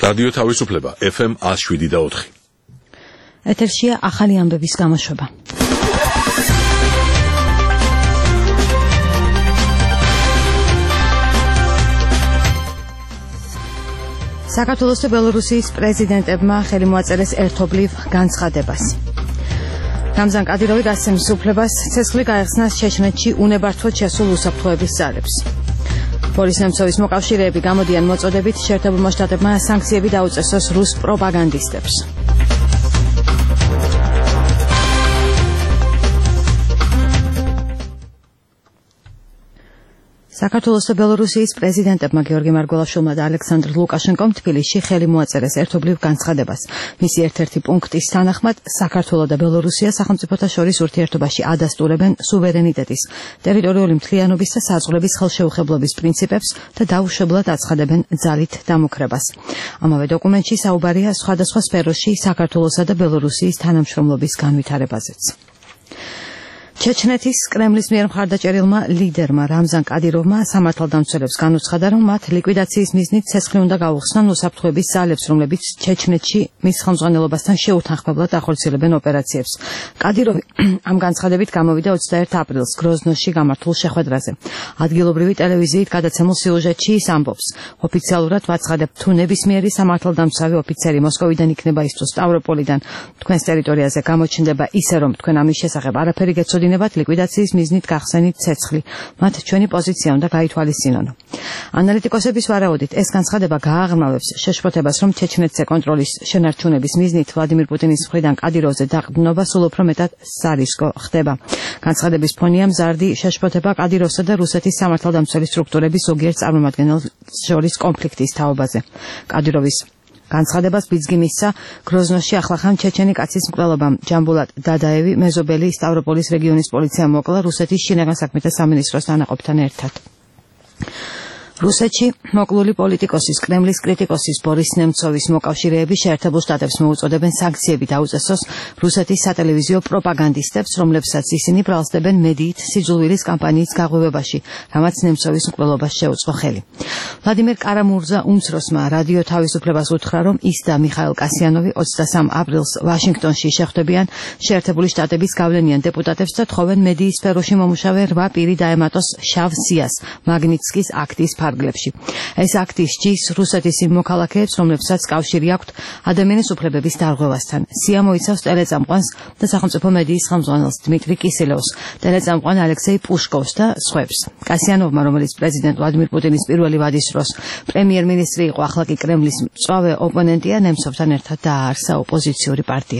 რადიო თავისუფლება FM 107.4. ეთერშია ახალი ამბების გამოშვება. საქართველოს და ბელორუსიის პრეზიდენტებმა ხელი მოაწერეს ერთობლივ განცხადებას. რამზან კადიროვი გასცემს უფლებას ცეცხლი გაეხსნას ჩეჩნეთში უნებართვოდ შესულ უსაფრთხოების ძალებს. ბორის ნემცოვის მოკავშირეები გამოდიან მოწოდებით შეერთებულმა შტატებმა სანქციები დაუწესოს რუს პროპაგანდისტებს. საქართველოს და ბელორუსიის პრეზიდენტებმა გიორგი მარგველაშვილმა და ალექსანდრ ლუკაშენკომ თბილისში ხელი მოაწერეს ერთობლივ განცხადებას. მისი ერთ-ერთი პუნქტის თანახმად საქართველო და ბელორუსია სახელმწიფოთა შორის ურთიერთობაში ადასტურებენ სუვერენიტეტის, ტერიტორიული მთლიანობის და საზღვრების ხელშეუხებლობის პრინციპებს და დაუშვებლად აცხადებენ ძალით დამოკრებას. ამავე დოკუმენტში საუბარია სხვადასხვა სფეროში საქართველოსა და ბელორუსიის თანამშრომლობის განვითარებაზეც. ჩეჩნეთის კრემლის მიერ მხარდაჭერილმა ლიდერმა რამზან კადიროვმა სამართალდამცველებს განუცხადა, რომ მათ ლიკვიდაციის მიზნით ცეცხლი უნდა გაუხსნან უსაფრთხოების ძალებს, რომლებიც ჩეჩნეთში მის ხელმძღვანელობასთან შეუთანხმებლად ახორციელებენ ოპერაციებს. კადიროვი ამ განცხადებით გამოვიდა 21 აპრილს გროზნოში გამართულ შეხვედრაზე. ადგილობრივი ტელევიზიით გადაცემულ სიუჟეტში ის ამბობს: ოფიციალურად ვაცხადებ, თუ ნებისმიერი სამართალდამცავი ოფიცერი მოსკოვიდან იქნება ის თუ სტავროპოლიდან თქვენს ტერიტორიაზე გამოჩნდება ისე, რომ თქვენ ამის შესახებ არაფერი გეცოდინებათ, ლიკვიდაციის მიზნით გახსენით ცეცხლი. მათ ჩვენი პოზიცია უნდა გაითვალისწინონ. ანალიტიკოსების ვარაუდით, ეს განცხადება გააღრმავებს შეშფოთებას, რომ ჩეჩნეთზე კონტროლის შენარჩუნების მიზნით ვლადიმირ პუტინის მხრიდან კადიროვზე დაყრდნობა სულ უფრო მეტად სარისკო ხდება. განცხადების ფონია მზარდი შეშფოთება კადიროვსა და რუსეთის სამართალდამცველი სტრუქტურების ზოგიერთ წარმომადგენელს შორის კონფლიქტის თაობაზე. კადიროვის განცხადებას ბიძგი მისცა გროზნოში ახლახან ჩეჩენი კაცის მკვლელობამ. ჯამბულატ დადაევი მეზობელი სტავროპოლის რეგიონის პოლიციამ მოკლა რუსეთის შინაგან საქმეთა სამინისტროს თანაყოფთან ერთად. რუსეთში მოკლული პოლიტიკოსის, კრემლის კრიტიკოსის ბორის ნემცოვის მოკავშირეები შეერთებულ შტატებს მოუწოდებენ სანქციები დაუწესოს რუსეთის სატელევიზიო პროპაგანდისტებს, რომლებსაც ისინი ბრალსდებენ მედიით სიძულვილის კამპანიის გაღვივებაში, რამაც ნემცოვის მკვლელობას შეუწყო ხელი. ვლადიმერ კარამურზა უმცროსმა რადიო თავისუფლებას უთხრა, რომ ის და მიხაილ კასიანოვი 23 აპრილს ვაშინგტონში შეხვდებიან შეერთებული შტატების გავლენიან დეპუტატებს და თხოვენ მედიის სფეროში მომუშავე 8 პირი დაემატოს შავ სიას მაგნიტსკის აქტის ფარგლებში. ეს აქტი სჯის რუსეთის იმ მოქალაქეებს, რომლებსაც კავშირი აქვთ ადამიანის უფლებების დარღვევასთან. სია მოიცავს ტელეწამყვანს და სახელმწიფო მედიის ხელმძღვანელს დმიტრი კისელევს, ტელეწამყვან ალექსეი პუშკოვს და სხვებს. კასიანოვმა, რომელიც პრეზიდენტ ვლადიმირ პუტინის პირველი ვადის დროს პრემიერ-მინისტრი იყო, ახლა კი კრემლის მწვავე ოპონენტია, ნემცოვთან ერთად დააარსა ოპოზიციური პარტია.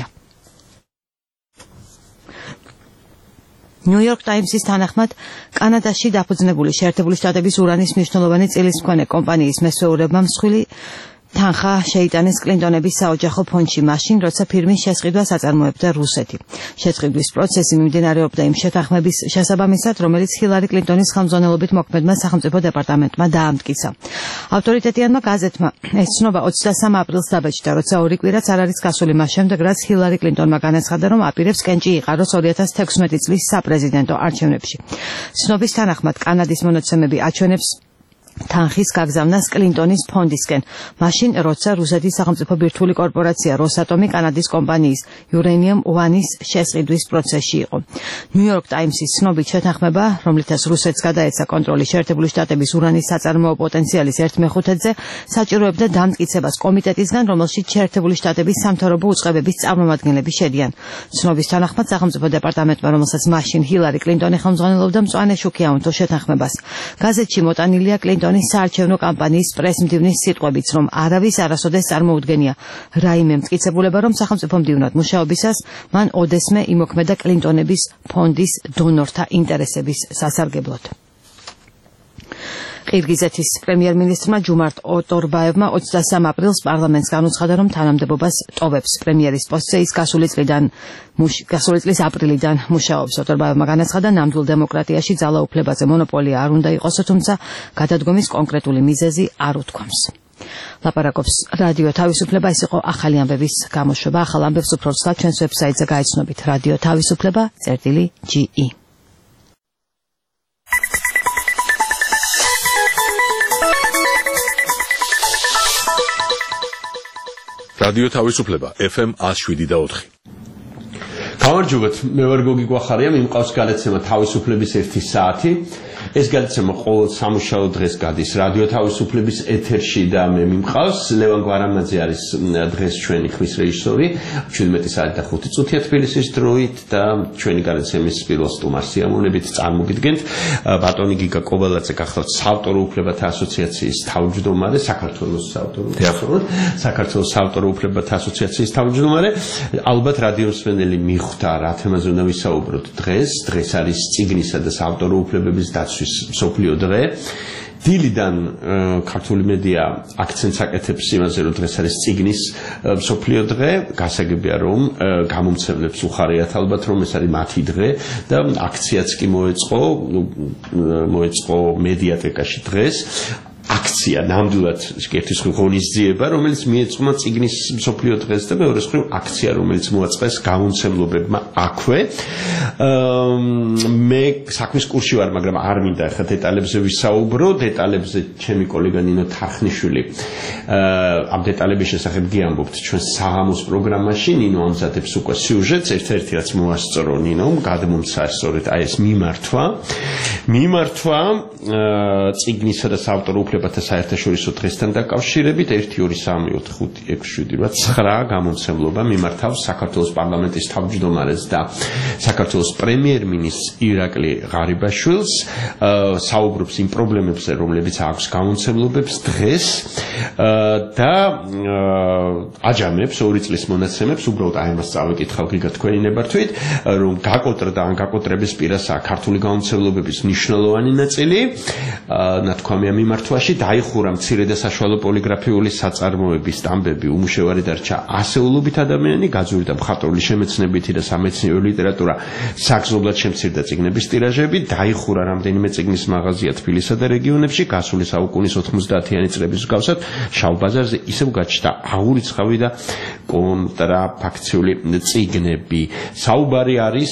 ნიუ-იორკ ტაიმსის თანახმად, კანადაში დაფუძნებული შეერთებული შტატების ურანის მნიშვნელოვანი წილისმქონე კომპანიის მესვეურებმა მსხვილი თანხა შეიტანეს კლინტონების საოჯახო ფონდში მაშინ, როცა ფირმის შესყიდვას აწარმოებდა რუსეთი. შეწყიდვის პროცესი მიმდინარეობდა იმ შეთანხმების შესაბამისად, რომელიც ჰილარი კლინტონის ხელმძღვანელობით მოქმედმა სახელმწიფო დეპარტამენტმა დაამტკიცა. ავტორიტეტიანმა გაზეთმა ეს ცნობა 23 აპრილს დაბეჭდა, როცა ორი კვირაც არ არის გასული მას შემდეგ, რაც ჰილარი კლინტონმა განაცხადა, რომ აპირებს კენჭი იყაროს 2016 წლის საპრეზიდენტო არჩევნებში. ცნობის თანახმად, კანადის მონაცემები აჩვენებს თანხის გაგზავნას კლინტონის ფონდისკენ, მაშინ როცა რუსეთის სახელმწიფო ბირთვული კორპორაცია როსატომი კანადის კომპანიის Uranium One-ის შესყიდვის პროცესში იყო. ნიუ-იორკ ტაიმსის ცნობით შეთანხმება, რომლითაც რუსეთს გადაეცა კონტროლი შეერთებული შტატების ურანის საწარმოო პოტენციალის 1/5-ზე, საჭიროებდა დამტკიცებას კომიტეტისგან, რომელშიც შეერთებული შტატების სამთავრობო უწყებების წარმომადგენლები შედიან. ცნობის თანახმად, სახელმწიფო დეპარტამენტმა, რომელსაც მაშინ ჰილარი კლინტონი ხელმძღვანელობდა, მწვანე შუქი აუნთო შეთანხმებას. გაზეთში მოტანილია კლინტონის საარჩევნო კამპანიის პრესმდივნის სიტყვებიც, რომ არავის არასოდეს წარმოუდგენია რაიმე მტკიცებულება, რომ სახელმწიფო მდივნად მუშაობისას მან ოდესმე იმოქმედა კლინტონების ფონდის დონორთა ინტერესების სასარგებლოდ. ყირგიზეთის პრემიერ-მინისტრმა ჯუმარტ ოტორბაევმა 23 აპრილს პარლამენტს განუცხადა, რომ თანამდებობას ტოვებს. პრემიერის პოსტზე ის გასული წლის აპრილიდან მუშაობს. ოტორბაევმა განაცხადა, ნამდვილ დემოკრატიაში ძალაუფლებაზე მონოპოლია არ უნდა იყოსო, თუმცა გადადგომის კონკრეტული მიზეზი არ უთქვამს. ლაპარაკობს რადიო თავისუფლება. ეს იყო ახალი ამბების გამოშვება. ახალ ამბებს უფრო ცუდად ჩვენს ვებსაიტზე გაიცნობით რადიო თავისუფლება.ge. რადიო თავისუფლება FM 107.4. გამარჯობათ, მე ვარ გოგი გვახარია, მიმყავს გადაცემა თავისუფლების 1 საათი. ეს გადაცემა ყოველ სამუშაო დღეს გადის რადიო თავისუფლების ეთერში და მე მიმყავს ლევან გვარამაძე არის დღეს ჩვენი ხმის რეჟისორი 17 საათი და 5 წუთია თბილისის დროით და ჩვენი გადაცემის პირველ სტუმარს სიამოვნებით წარმოგიდგენთ ბატონი გიგა კობალაძე გახლავთ საავტორო უფლებათა ასოციაციის თავმჯდომარე საქართველოს საავტორო უფლებათა ასოციაციის თავმჯდომარე ალბათ რადიო მსმენელი მიხვდა რა თემაზე უნდა ვისაუბროთ დღეს არის წიგნისა და საავტორო უფლებების დაცვის მსოფლიო დღე. დილიდან ქართული მედია აქცენტს აკეთებს იმაზე, რომ დღეს არის წიგნის მსოფლიო დღე, გასაგებია რომ გამომცემლებს უხარიათ ალბათ რომ ეს არის მათი დღე და აქციაც კი მოეწყო მედიატეკაში დღეს. აქცია ნამდვილად ერთის მხრივ ღონისძიება, რომელიც მიეწყმა წიგნის მსოფლიო დღეს და მეორე მხრივ აქცია, რომელიც მოაწყეს გამომცემლობებმა აქვე. მე საქმის კურსში ვარ, მაგრამ არ მინდა ახლა დეტალებზე ვისაუბრო, დეტალებზე ჩემი კოლეგა ნინო თარხნიშვილი ამ დეტალების შესახებ გიამბობთ ჩვენ საღამოს პროგრამაში. ნინო ამზადებს უკვე სიუჟეტს, ერთ-ერთი რაც მოასწრო ნინომ, გადმომცა სწორედ აი ეს მიმართვა წიგნისა და საავტორო უფლებათა საერთაშორისო დღესთან დაკავშირებით 1 2 3 4 5 6 7 8 9 გამომცემლობა მიმართავს საქართველოს პარლამენტის თავმჯდომარეს და საქართველოს პრემიერ-მინისტრს ირაკლი ღარიბაშვილს საუბრობს იმ პრობლემებზე, რომლებიც აქვს გამომცემლობებს დღეს და აჯამებს 2 წლის მონაცემებს, უბრალოდ აი მას წავიკითხავ გიგა თქვენი ნებართვით, რომ გაკოტრა და ან გაკოტრების პირასაა ქართული გამომცემლობების მნიშვნელოვანი ნაწილი, ნათქვამია მიმართვაში დაიხურა მცირე და საშუალო პოლიგრაფიული საწარმოების სტამბები, უმუშევარი დარჩა ასეულობით ადამიანი, გაძურდა მხატვრული შემეცნებითი და სამეცნიერო ლიტერატურა, საგრძნობლად შემცირდა წიგნების ტირაჟები, დაიხურა რამდენიმე წიგნის მაღაზია თბილისსა და რეგიონებში, გასული საუკუნის 90-იანი წლების მსგავსად შავ ბაზარზე ისევ გაჩნდა აღურიცხავი და კონტრაფაქციული წიგნები. საუბარი არის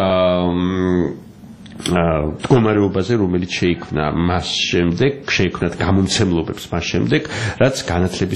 მდგომარეობაზე, რომელიც შეიქმნა გამომცემლობებს მას შემდეგ, რაც განათლების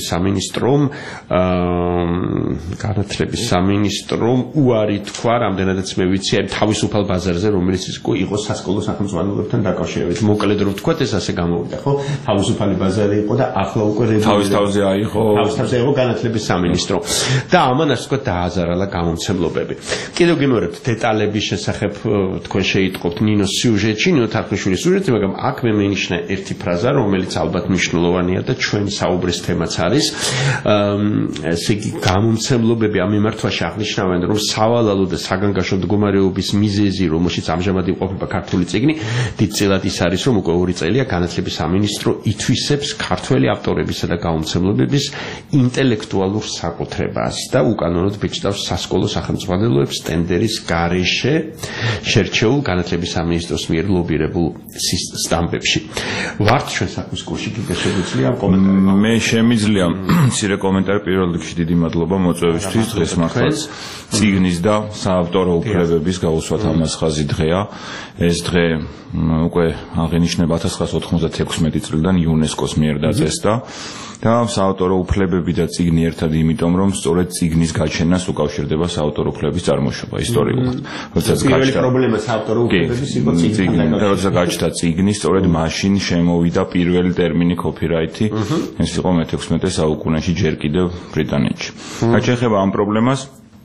სამინისტრომ უარი თქვა, რამდენადაც მე ვიცი, აი თავისუფალ ბაზარზე, რომელიც იყო სასკოლო სახელმძღვანელოებთან დაკავშირებით. მოკლედ რომ ვთქვათ, ეს ასე გამოვიდა, ხო? თავისუფალი ბაზარი იყო და ახლა უკვე თავისთავზე აიღო განათლების სამინისტრო. და ამან ასე ვთქვათ დააზარალა გამომცემლობები. კიდევ გიმეორებთ დეტალების შესახებ თქვენ შეიტყობთ ნინოს სიუჟეტში, ნინო თარხნიშვილის სიუჟეტი, მაგრამ აქ მე მენიშნა ერთი ფრაზა, რომელიც ალბათ მნიშვნელოვანია და ჩვენი საუბრის თემაც არის. ესე იგი, გამომცემლობები ამ მიმართვაში აღნიშნავენ, რომ სავალალო და საგანგაშო მდგომარეობის მიზეზი, რომელშიც ამჟამად იმყოფება ქართული წიგნი, დიდწილად ის არის, რომ უკვე 2 წელია განათლების სამინისტრო ითვისებს ქართველი ავტორებისა და გამომცემლობების ინტელექტუალურ საკუთრებას და უკანონოდ ბეჭდავს სასკოლო სახელმძღვანელოებს ტენდერის გარეშე შერჩეულ განათლების სამინისტროს მიერ ლობირებულ სტამბებში. ვართ ჩვენ საქმის კურსში, გიგა შეგვიძლია კომენტარი? მე შემიძლია მცირე კომენტარი პირველ რიგში დიდი მადლობა მოწვევისთვის. დღეს მართლაც წიგნის და საავტორო უფლებების გაუსვათ ამას ხაზი დღეა. ეს დღე უკვე აღინიშნება 1996 წლიდან იუნესკოს მიერ დაწესდა და საავტორო უფლებები და წიგნი ერთად იმიტომ, რომ სწორედ წიგნის გაჩენას უკავშირდება საავტორო უფლების წარმოშობა ისტორიულად. როდესაც პირველი პრობლემა საავტორო უფლებების იყო წიგნი. როდესაც გაჩნდა წიგნი, სწორედ მაშინ შემოვიდა პირველი ტერმინი copyright-ი. ეს იყო მე-16 საუკუნეში ჯერ კიდევ ბრიტანეთში. რაც შეეხება ამ პრობლემას,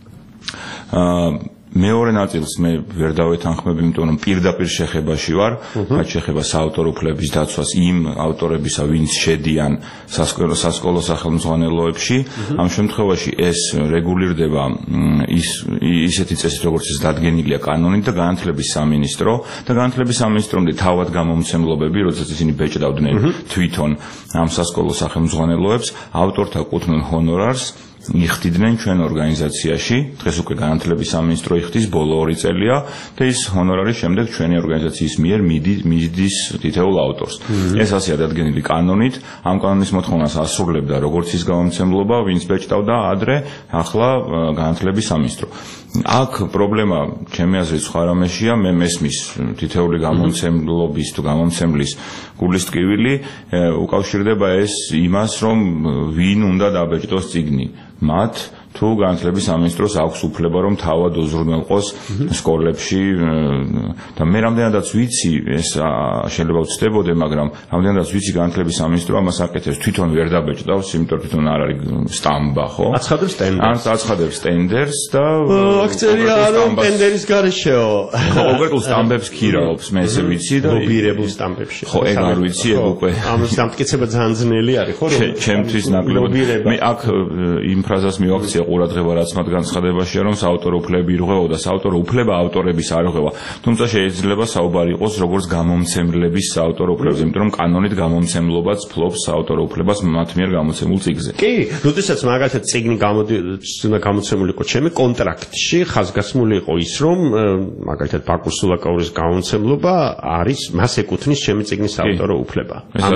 მეორე ნაწილს მე ვერ დავეთანხმებ, იმიტომ რომ პირდაპირ შეხებაში ვარ, რაც შეეხება საავტორო უფლების დაცვას იმ ავტორებისა, ვინც შედიან სასკოლო სახელმძღვანელოებში. ამ შემთხვევაში ეს რეგულირდება ისეთი წესით, როგორც ეს დადგენილია კანონით და განათლების სამინისტრო და განათლების სამინისტრომდე თავად გამომცემლობები, როდესაც ისინი ბეჭდავდნენ თვითონ ამ სასკოლო სახელმძღვანელოებს, ავტორთა კუთვნილ ჰონორარს იხდიდნენ ჩვენ ორგანიზაციაში. დღეს უკვე განათლების სამინისტრო იხდის, ბოლო 2 წელია და ის ჰონორარი შემდეგ ჩვენი ორგანიზაციის მიერ მიდის თითოეულ ავტორს. ეს ასეა დადგენილი კანონით. ამ კანონის მოთხოვნას ასრულებდა როგორც ის გამომცემლობა, ვინც ბეჭდავდა ადრე, ახლა განათლების სამინისტრო. აქ პრობლემა ჩემი აზრით სხვა რამეშია, მე მესმის თითეული გამომცემლობის თუ გამომცემლის გულის ტკივილი უკავშირდება ეს იმას, რომ ვინ უნდა დაბეჭდოს წიგნი, მათ თუ განათლების სამინისტროს აქვს უფლება რომ თავად უზრუნველყოს სკოლებში და მე რამდენადაც ვიცი ეს შეიძლება ვცდებოდე, მაგრამ რამდენადაც ვიცი განათლების სამინისტრო ამას აკეთებს, თვითონ ვერ დაბეჭდავს, იმიტომ რომ თვითონ არ არის სტამბა, ხო? აცხადებს ტენდერს და აქცერია რომ ტენდერის გარეშეო. კონკრეტულ სტამბებს ქირაობს, მე ესე ვიცი და ლობირებულ სტამბებში. ხო, ეგ არ ვიცი, ეგ უკვე. ამ სამტკიცება ძალიან ძნელი არის, ხო? ჩემთვის ნაკლებად. მე აქ იმ ფრაზას მივაქცია ყურადღება, რაც მათ განცხადებაშია, რომ საავტორო უფლებები ირღვევა და საავტორო უფლება ავტორების არ ირღვევა. თუმცა შეიძლება საუბარი იყოს როგორც გამომცემლების საავტორო უფლებებზე, იმიტომ რომ კანონით გამომცემლობაც ფლობს საავტორო უფლებას მათ მიერ გამოცემულ წიგნზე. კი, როდესაც მაგალითად წიგნი გამოცემული იყო ჩემი კონტრაქტში, ხაზგასმული იყო ის, რომ მაგალითად ბაკურ სულაკაურის გამომცემლობა არის, მას ეკუთვნის ჩემი წიგნის საავტორო უფლება.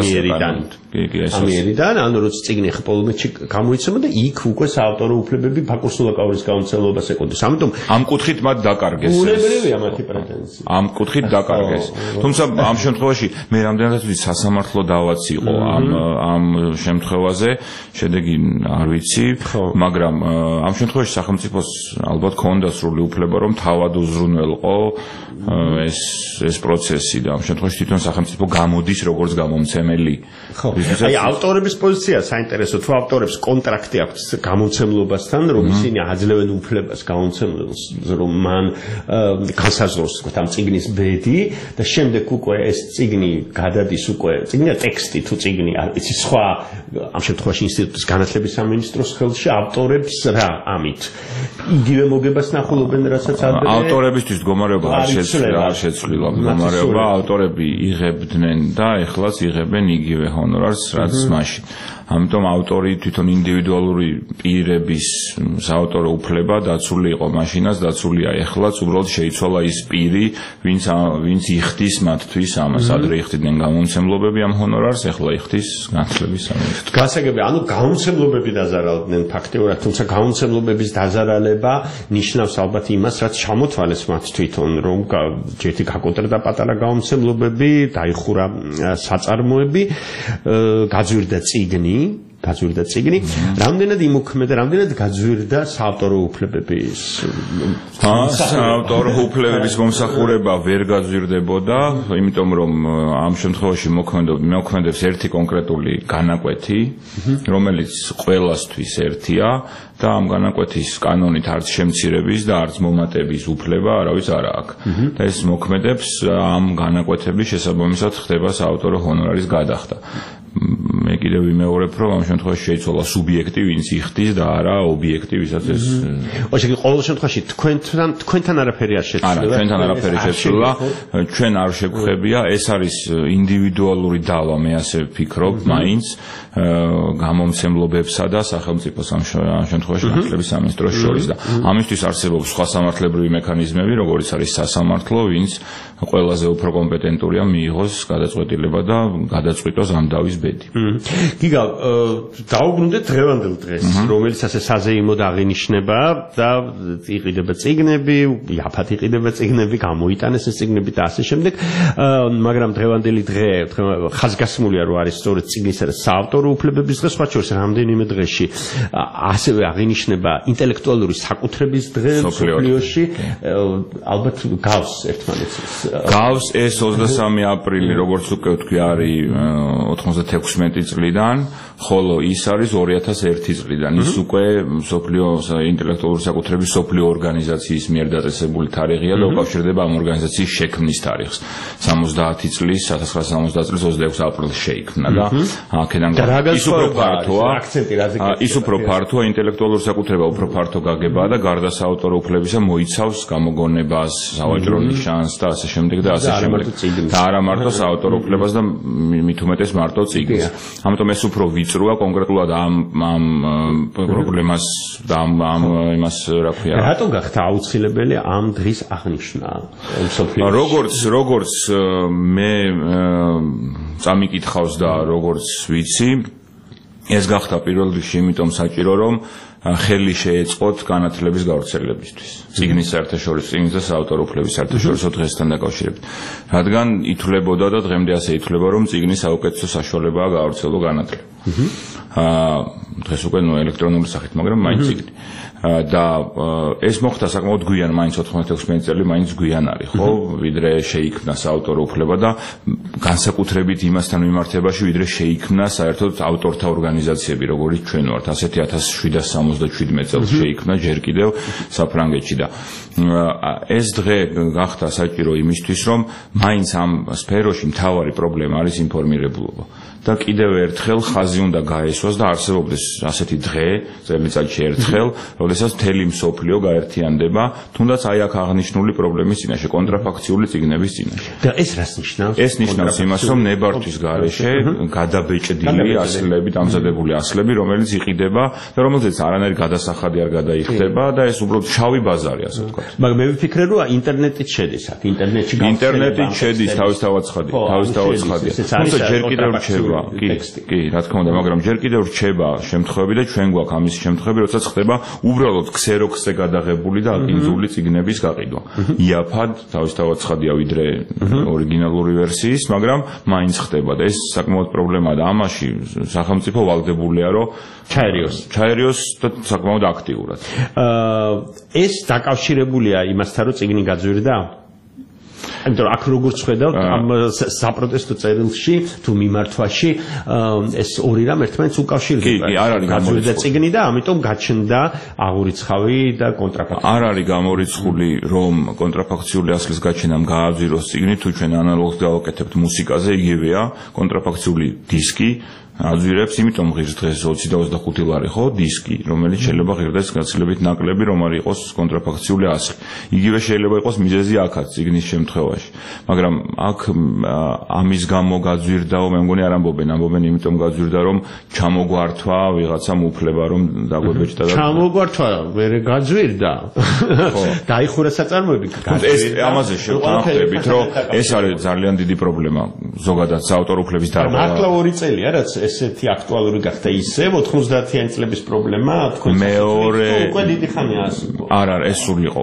ამიერიდან, ანუ როცა წიგნი პოლონეთში გამოიცემა და იქ უკვე საავტორო უფლებები ბაკურ სულაკაურის გამომცემლობას ეკუთვნის. ამიტომ ამ კუთხით მათ დაკარგეს. ულებრივია მათი პრეტენზია. ამ კუთხით დაკარგეს. თუმცა ამ შემთხვევაში მე რამდენადაც ვიცი სასამართლო დავაც იყო ამ შემთხვევაზე, შედეგი არ ვიცი, მაგრამ ამ შემთხვევაში სახელმწიფოს ალბათ ჰქონდა სრული უფლება რომ თავად უზრუნველყო ეს პროცესი და ამ შემთხვევაში თვითონ სახელმწიფო გამოდის როგორც გამომცემელი. ხო. აი ავტორების პოზიცია საინტერესო, თუ ავტორებს კონტრაქტი აქვს გამომცემლობასთან, რომ ისინი აძლევენ უფლებას გამომცემლელს, რომ მან განსაზღვროს ამ წიგნის ბედი და შემდეგ უკვე ეს წიგნი გადადის უკვე წიგნია ტექსტი თუ წიგნი არ ვიცი სხვა ამ შემთხვევაში ინსტიტუტის განათლების სამინისტროს ხელში ავტორებს რა ამით იგივე მოგებას ნახულობენ რასაც ადრე ავტორებისთვის მდგომარეობა არ შეცვლილა მდგომარეობა ავტორები იღებდნენ და ეხლაც იღებენ იგივე ჰონორარს რაც მაშინ ამიტომ ავტორი თვითონ ინდივიდუალური პირების საავტორო უფლება დაცული იყო მაშინაც დაცულია ეხლაც უბრალოდ შეიცვალა ის პირი ვინც იხდის მათთვის ამას ადრე იხდიდნენ გამომცემლობები ამ ჰონორარს ეხლა იხდის განათლების სამინისტრო გასაგებია ანუ გამომცემლობები დაზარალდნენ ფაქტიურად თუმცა გამომცემლობების დაზარალება ნიშნავს ალბათ იმას რაც ჩამოთვალეს მათ თვითონ რომ ჯერთი გაკოტრდა პატარა გამომცემლობები დაიხურა საწარმოები გაძვირდა წიგნი რამდენად იმოქმედა, რამდენად გაძვირდა საავტორო უფლებების საავტორო უფლებების მომსახურება ვერ გაძვირდებოდა, იმიტომ რომ ამ შემთხვევაში მოქმედებს ერთი კონკრეტული განაკვეთი, რომელიც ყველასთვის ერთია და ამ განაკვეთის კანონით არც შემცირების და არც მომატების უფლება არავის არ აქვს. და ეს მოქმედებს ამ განაკვეთების შესაბამისად ხდება საავტორო ჰონორარის გადახდა. მე კიდევ ვიმეორებ, რომ ამ შემთხვევაში შეიცვალა სუბიექტი, ვინც იხდის და არა ობიექტი, ვისაც ეს ოღონდ ყოველ შემთხვევაში თქვენთან არაფერი არ შეცვლილა. არა, ჩვენთან არაფერი შეცვლილა. ჩვენ არ შეგხვებია, ეს არის ინდივიდუალური დავა, მე ასე ვფიქრობ, მაინც გამომცემლობებსა და სახელმწიფოს ამ შემთხვევაში განათლების სამინისტროს შორის და ამისთვის არსებობს სხვა სამართლებრივი მექანიზმები, როგორიც არის სასამართლო, ვინც ყველაზე უფრო კომპეტენტურია მიიღოს გადაწყვეტილება და გადაწყვიტოს ამ დავის ბედი. გიგა, დაუბრუნდეთ დღევანდელ დღეს, რომელიც ასე საზეიმოდ აღინიშნება და იყიდება წიგნები, იაფად იყიდება წიგნები, გამოიტანეს ეს წიგნები და ასე შემდეგ, მაგრამ დღევანდელი დღე ხაზგასმულია, რომ არის სწორედ წიგნისა და საავტორო უფლებების დღე, სხვა შორის რამდენიმე დღეში ასევე აღინიშნება ინტელექტუალური საკუთრების დღე მსოფლიოში, ალბათ გავს ერთმანეთს. გავს ეს 23 აპრილი, როგორც უკვე ვთქვი, არის 96 წლიდან, ხოლო ის არის 2001 წლიდან. ის უკვე მსოფლიო ინტელექტუალური საკუთრების მსოფლიო ორგანიზაციის მიერ დაწესებული თარიღია და უკავშირდება ამ ორგანიზაციის შექმნის თარიღს. 70 წლის 1970 წლის 26 აპრილს შეიქმნა და აქედან ის უფრო ფართოა ინტელექტუალური საკუთრება უფრო ფართო გაგებაა და გარდა საავტორო უფლებისა მოიცავს გამოგონებას, სავაჭრო ნიშანს და ასე შემდეგ და ასე შემდეგ. და არა მარტო საავტორო უფლებას და მით უმეტეს მარტო წიგნს. ამიტომ ეს უფრო ვიწროა კონკრეტულად ამ პრობლემას და ამ იმას რა ქვია. რატო გახდა აუცილებელი ამ დღის აღნიშვნა? როგორც მე წამიკითხავს და როგორც ვიცი ეს გახდა პირველ რიგში იმიტომ საჭირო რომ ხელი შეეწყოთ განათლების გავრცელებისთვის. წიგნის საერთაშორისო წიგნის და საავტორო უფლების საერთაშორისო დღესთან დაკავშირებით. რადგან ითვლებოდა და დღემდე ასე ითვლება, რომ წიგნის საუკეთესო საშუალებაა გავრცელო განათლება. დღეს უკვე ელექტრონული სახით, მაგრამ მაინც წიგნი. და ეს მოხდა საკმაოდ გვიან, მაინც 96 წელი მაინც გვიან არის, ხო, ვიდრე შეიქმნა საავტორო უფლება და განსაკუთრებით იმასთან მიმართებაში, ვიდრე შეიქმნა საერთოდ ავტორთა ორგანიზაციები, როგორიც ჩვენ ვართ, ასეთი 1777 წელს შეიქმნა ჯერ კიდევ საფრანგეთში და ეს დღე გახდა საჭირო იმისთვის, რომ მაინც ამ სფეროში მთავარი პრობლემა არის ინფორმირებულობა. და კიდევ ერთხელ ხაზი უნდა გაესვას და არსებობდეს ასეთი დღე, წელიწადში ერთხელ, როდესაც მთელი მსოფლიო გაერთიანდება, თუნდაც აი აქ აღნიშნული პრობლემის წინაშე, კონტრაფაქციული წიგნების წინაშე. და ეს რას ნიშნავს? ეს ნიშნავს იმას, რომ ნებართვის გარეშე გადაბეჭდილი ასლები, დამზადებული ასლები, რომელიც იყიდება და რომელზეც არანაირი გადასახადი არ გადაიხდება და ეს უბრალოდ შავი ბაზარი, ასე ვთქვათ. მაგრამ მე ვფიქრე, რომ ინტერნეტით შედის აქ, ინტერნეტით შედის თავისთავად ცხადია. თუმცა ჯერ კიდევ რჩება კი, რა თქმა უნდა, მაგრამ ჯერ კიდევ რჩება შემთხვევები და ჩვენ გვაქვს ამის შემთხვევები, როდესაც ხდება უბრალოდ ქსეროქსზე გადაღებული და აკინძული წიგნების გაყიდვა. იაფად თავისთავად ცხადია ვიდრე ორიგინალური ვერსიის, მაგრამ მაინც ხდება და ეს საკმაოდ პრობლემაა და ამაში სახელმწიფო ვალდებულია, რომ ჩაერიოს და საკმაოდ აქტიურად. ეს დაკავშირებულია იმასთან, რომ წიგნი გაძვირდა? ამიტომ აქ როგორც ხედავთ ამ საპროტესტო წერილში თუ მიმართვაში ეს ორი რამ ერთმანეთს უკავშირდება. კი, არ არის გამოძვირდა წიგნი და ამიტომ გაჩნდა აღურიცხავი და კონტრაფაქცია. არ არის გამორიცხული, რომ კონტრაფაქციული ასლის გაჩენამ გააძვიროს წიგნი, თუ ჩვენ ანალოგს გავაკეთებთ მუსიკაზე, იგივეა კონტრაფაქციული დისკი. აძვირებს, იმიტომ ღირს დღეს 20 და 25 ლარი ხო დისკი, რომელიც შეიძლება ღირდეს გაცილებით ნაკლები, რომ არ იყოს კონტრაფაქციული ასლი. იგივე შეიძლება იყოს მიზეზი აქაც წიგნის შემთხვევაში. მაგრამ აქ ამის გამო გაძვირდაო, მე მგონი არ ამბობენ, იმიტომ გაძვირდა, რომ ჩამოგვართვა ვიღაცამ უფლება, რომ დაგვებეჭდა და ჩამოგვართვა ვერ გაძვირდა. დაიხურა საწარმოები. ეს ამაზე შევხვდებით, რომ ეს არის ძალიან დიდი პრობლემა ზოგადად საავტორო უფლების დარღვევა. მართლა 2 წელია რაც ესეთი აქტუალური გახდა ისევ 90-იანი წლების პრობლემა თქვენ მეორე უკვე დიდი ხანია არა ეს სულიყო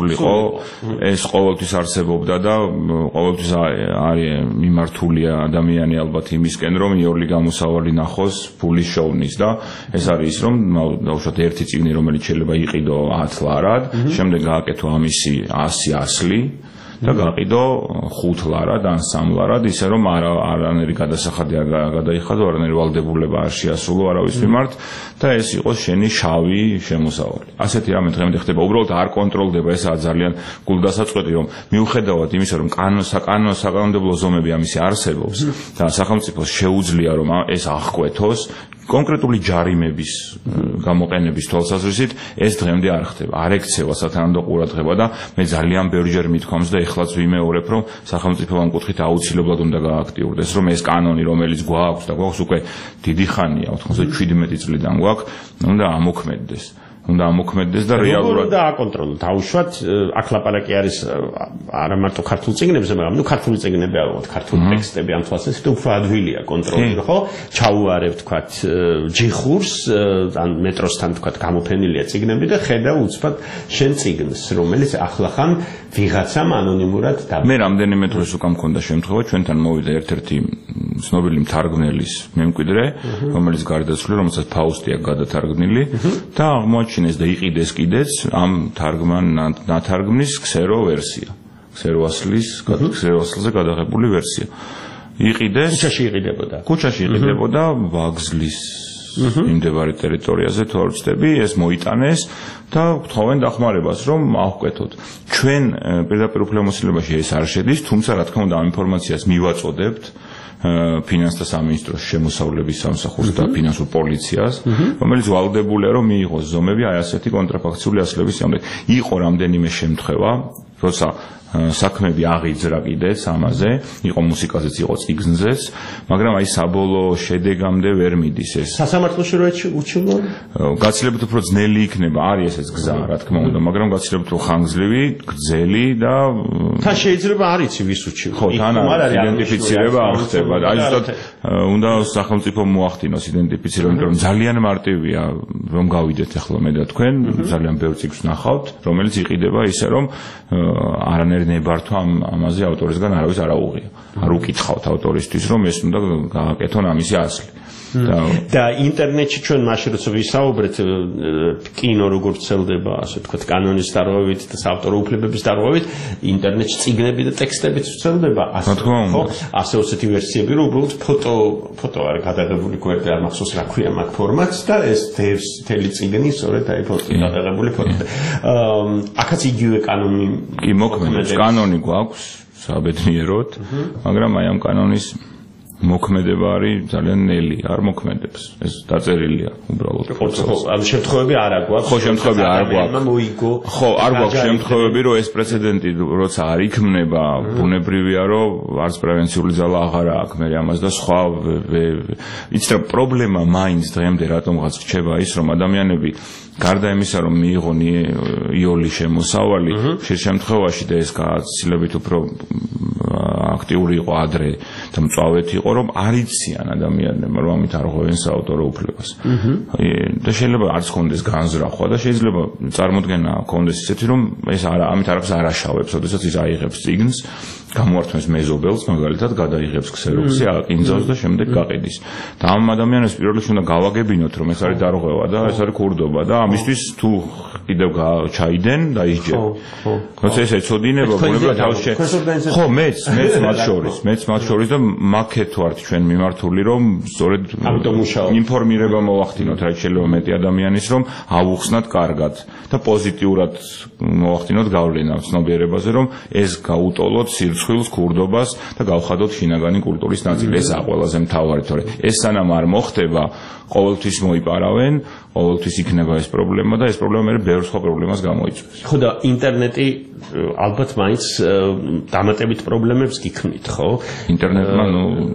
ეს ყოველთვის არსებობდა და ყოველთვის არის მიმართულია ადამიანი ალბათ იმისკენ რომ იოლი გამოსავალი ნახოს ფულის შოვნის და ეს არის ის რომ დაუშვათ ერთი წიგნი რომელიც შეიძლება იყიდო 10 ლარად შემდეგ გააკეთო ამისი 100 ასლი და გაყიდო 5 ლარად ან 3 ლარად ისე რომ არანაირი გადასახადი არ გადაიხადო, არანაირი ვალდებულება არ შეასრულო არავის მიმართ და ეს იყოს შენი შავი შემოსავალი. ასეთი რამე დღემდე ხდება, უბრალოდ არ კონტროლდება, ესაა ძალიან გულდასაწყვეტი, რომ მიუხედავად იმისა, რომ საკანონმდებლო ზომები ამისი არსებობს და სახელმწიფოს შეუძლია რომ ეს აღკვეთოს, კონკრეტული ჯარიმების გამოყენების თვალსაზრისით ეს დღემდე არ ხდება. არ ექცევა სათანადო ყურადღება და მე ძალიან ბევრჯერ მithქვამს და ეხლაც ვიმეორებ, რომ სახელმწიფო ამ კუთხით აუცილებლად უნდა გააქტიურდეს, რომ ეს კანონი, რომელიც გვაქვს და გვაქვს უკვე დიდი ხანია, 97 წლიდან გვაქვს, უნდა ამოქმედდეს. უნდა ამოქმედდეს და რეალურად და აკონტროლოს. დაუშვათ, აქ ლაპარაკი არის არა მარტო ქართულ წიგნებზე, მაგრამ ქართული წიგნები ალბათ, ქართული ტექსტები ამ თვალსაზრისით უფრო ადვილია კონტროლი, ხო? ჩაუარებ თქვათ ჯიხურს, ან მეტროსთან თქვათ გამოფენილია წიგნები და ხედავ უცბად შენ წიგნს, რომელიც ახლახან ვიღაცამ ანონიმურად მე რამდენიმე დროს უკან მქონდა შემთხვევა, ჩვენთან მოვიდა ერთ-ერთი ცნობილი მთარგმნელის მემკვიდრე, რომელიც გარდაცვლილი, რომელსაც ფაუსტი აქვს გადათარგმნილი და აღმოაჩინეს და იყიდეს კიდეც ამ ნათარგმნის ქსერო ვერსია. ქსეროასლზე გადაღებული ვერსია. იყიდეს ქუჩაში იყიდებოდა ვაგზლის მიმდებარე ტერიტორიაზე თუ არ ვცდები, ეს მოიტანეს და გთხოვენ დახმარებას, რომ ავკვეთოთ. ჩვენ პირდაპირ უფლებამოსილებაში ეს არ შედის, თუმცა რა თქმა უნდა ამ ინფორმაციას მივაწოდებთ ფინანსთა სამინისტროს შემოსავლების სამსახურს და ფინანსურ პოლიციას, რომელიც ვალდებულია რომ მიიღოს ზომები აი ასეთი კონტრაფაქციული ასლების შემდეგ. იყო რამდენიმე შემთხვევა როცა საქმეები აღიძრა კიდეც ამაზე, იყო მუსიკაზეც, იყო წიგნზეც, მაგრამ აი საბოლოო შედეგამდე ვერ მიდის ეს. სასამართლოში რო უჩვენო? გაცილებით უფრო ძნელი იქნება, არის ესეც გზა, რა თქმა უნდა, მაგრამ გაცილებით უფრო ხანგრძლივი, გრძელი და თან შეიძლება არ იცი ვის უჩვენო. ხო, თან არის იდენტიფიცირება არ ხდება. აი ზუსტად უნდა სახელმწიფო მოახდინოს იდენტიფიცირება, იმიტომ რომ ძალიან მარტივია რომ გავიდეთ ახლა მე და თქვენ, ძალიან ბევრ წიგნს ნახავთ, რომელიც იყიდება ისე რომ არანაირ ნებართვა ამაზე ავტორისგან არავის არ აუღია. არ უკითხავთ ავტორისთვის, რომ ეს უნდა გააკეთონ ამისი ასლი. და ინტერნეტში ჩვენ მაშინ როცა ვისაუბრეთ კინო როგორ ვრცელდება, ასე ვთქვათ, კანონის დარღვევით და საავტორო უფლებების დარღვევით, ინტერნეტში წიგნები და ტექსტებიც ვრცელდება, ასე ხო? ასე ასეთი ვერსიები, რომ უბრალოდ ფოტო არის გადაღებული, გვერდზე არ მახსოვს რა ქვია მაგ ფორმატს და ეს თელი წიგნი სწორედ აი ფოტო გადაღებული ფოტო. აქაც იგივე კანონი კი მოქმედებს, კანონი გვაქვს საბედნიეროდ, მაგრამ აი ამ კანონის მოქმედება არის ძალიან ნელი, არ მოქმედებს. ეს დაწერილია უბრალოდ. ხო, ამ შემთხვევები არ აქვს. ხო, შემთხვევები არ გვაქვს. ხო, არ გვაქვს შემთხვევები, რომ ეს პრეცედენტი როცა არ იქმნება, ბუნებრივია, რომ არც პრევენციული ზალა აღარ აქვს მე ამას და სხვა იცით რა პრობლემა მაინც დღემდე რატომღაც რჩება ის, რომ ადამიანები გარდა იმისა, რომ მიიღონ იოლი შემოსავალი, ხშირ შემთხვევაში და ეს გაცილებით უფრო აქტიური იყო ადრე და მწვავეთ იყო, რომ არ იციან ადამიანებმა, რომ ამით არ ღვევენ საავტორო უფლებას. და შეიძლება არც კონდეს განზრახვა და შეიძლება წარმოდგენა კონდეს ისეთი, რომ ეს ამით არაფერს არ აშავებს, ოდესაც ის აიღებს წიგნს, გამოართმევს მეზობელს, მაგალითად გადაიღებს ქსეროქსი, აყინძავს და შემდეგ გაყიდის. და ამ ადამიანებს პირველ რიგში უნდა გავაგებინოთ, რომ ეს არის დარღვევა და ეს არის ქურდობა და ამისთვის თუ კიდევ ჩაიდენ და ისჯენ. როცა ეს ეცოდინება, ბუნებრივად თავში ხო, მეც მათ შორის და მაქეთ ვართ ჩვენ მიმართული, რომ სწორედ ინფორმირება მოვახდინოთ რა შეიძლება მეტი ადამიანის, რომ ავუხსნათ კარგად და პოზიტიურად მოვახდინოთ გავლენა ცნობიერებაზე, რომ ეს გაუტოლოთ სირცხვილს, ქურდობას და გავხადოთ შინაგანი კულტურის ნაწილი. ეს არის ყველაზე მთავარი, თორე ეს სანამ არ მოხდება, ყოველთვის მოიპარავენ, ყოველთვის იქნება ეს პრობლემა და ეს პრობლემა მე ბევრ სხვა პრობლემას გამოიწვევს. ხო და ინტერნეტი ალბათ მაინც დამატებით პრობლემებს გიქმნით, ხო? ინტერნეტმა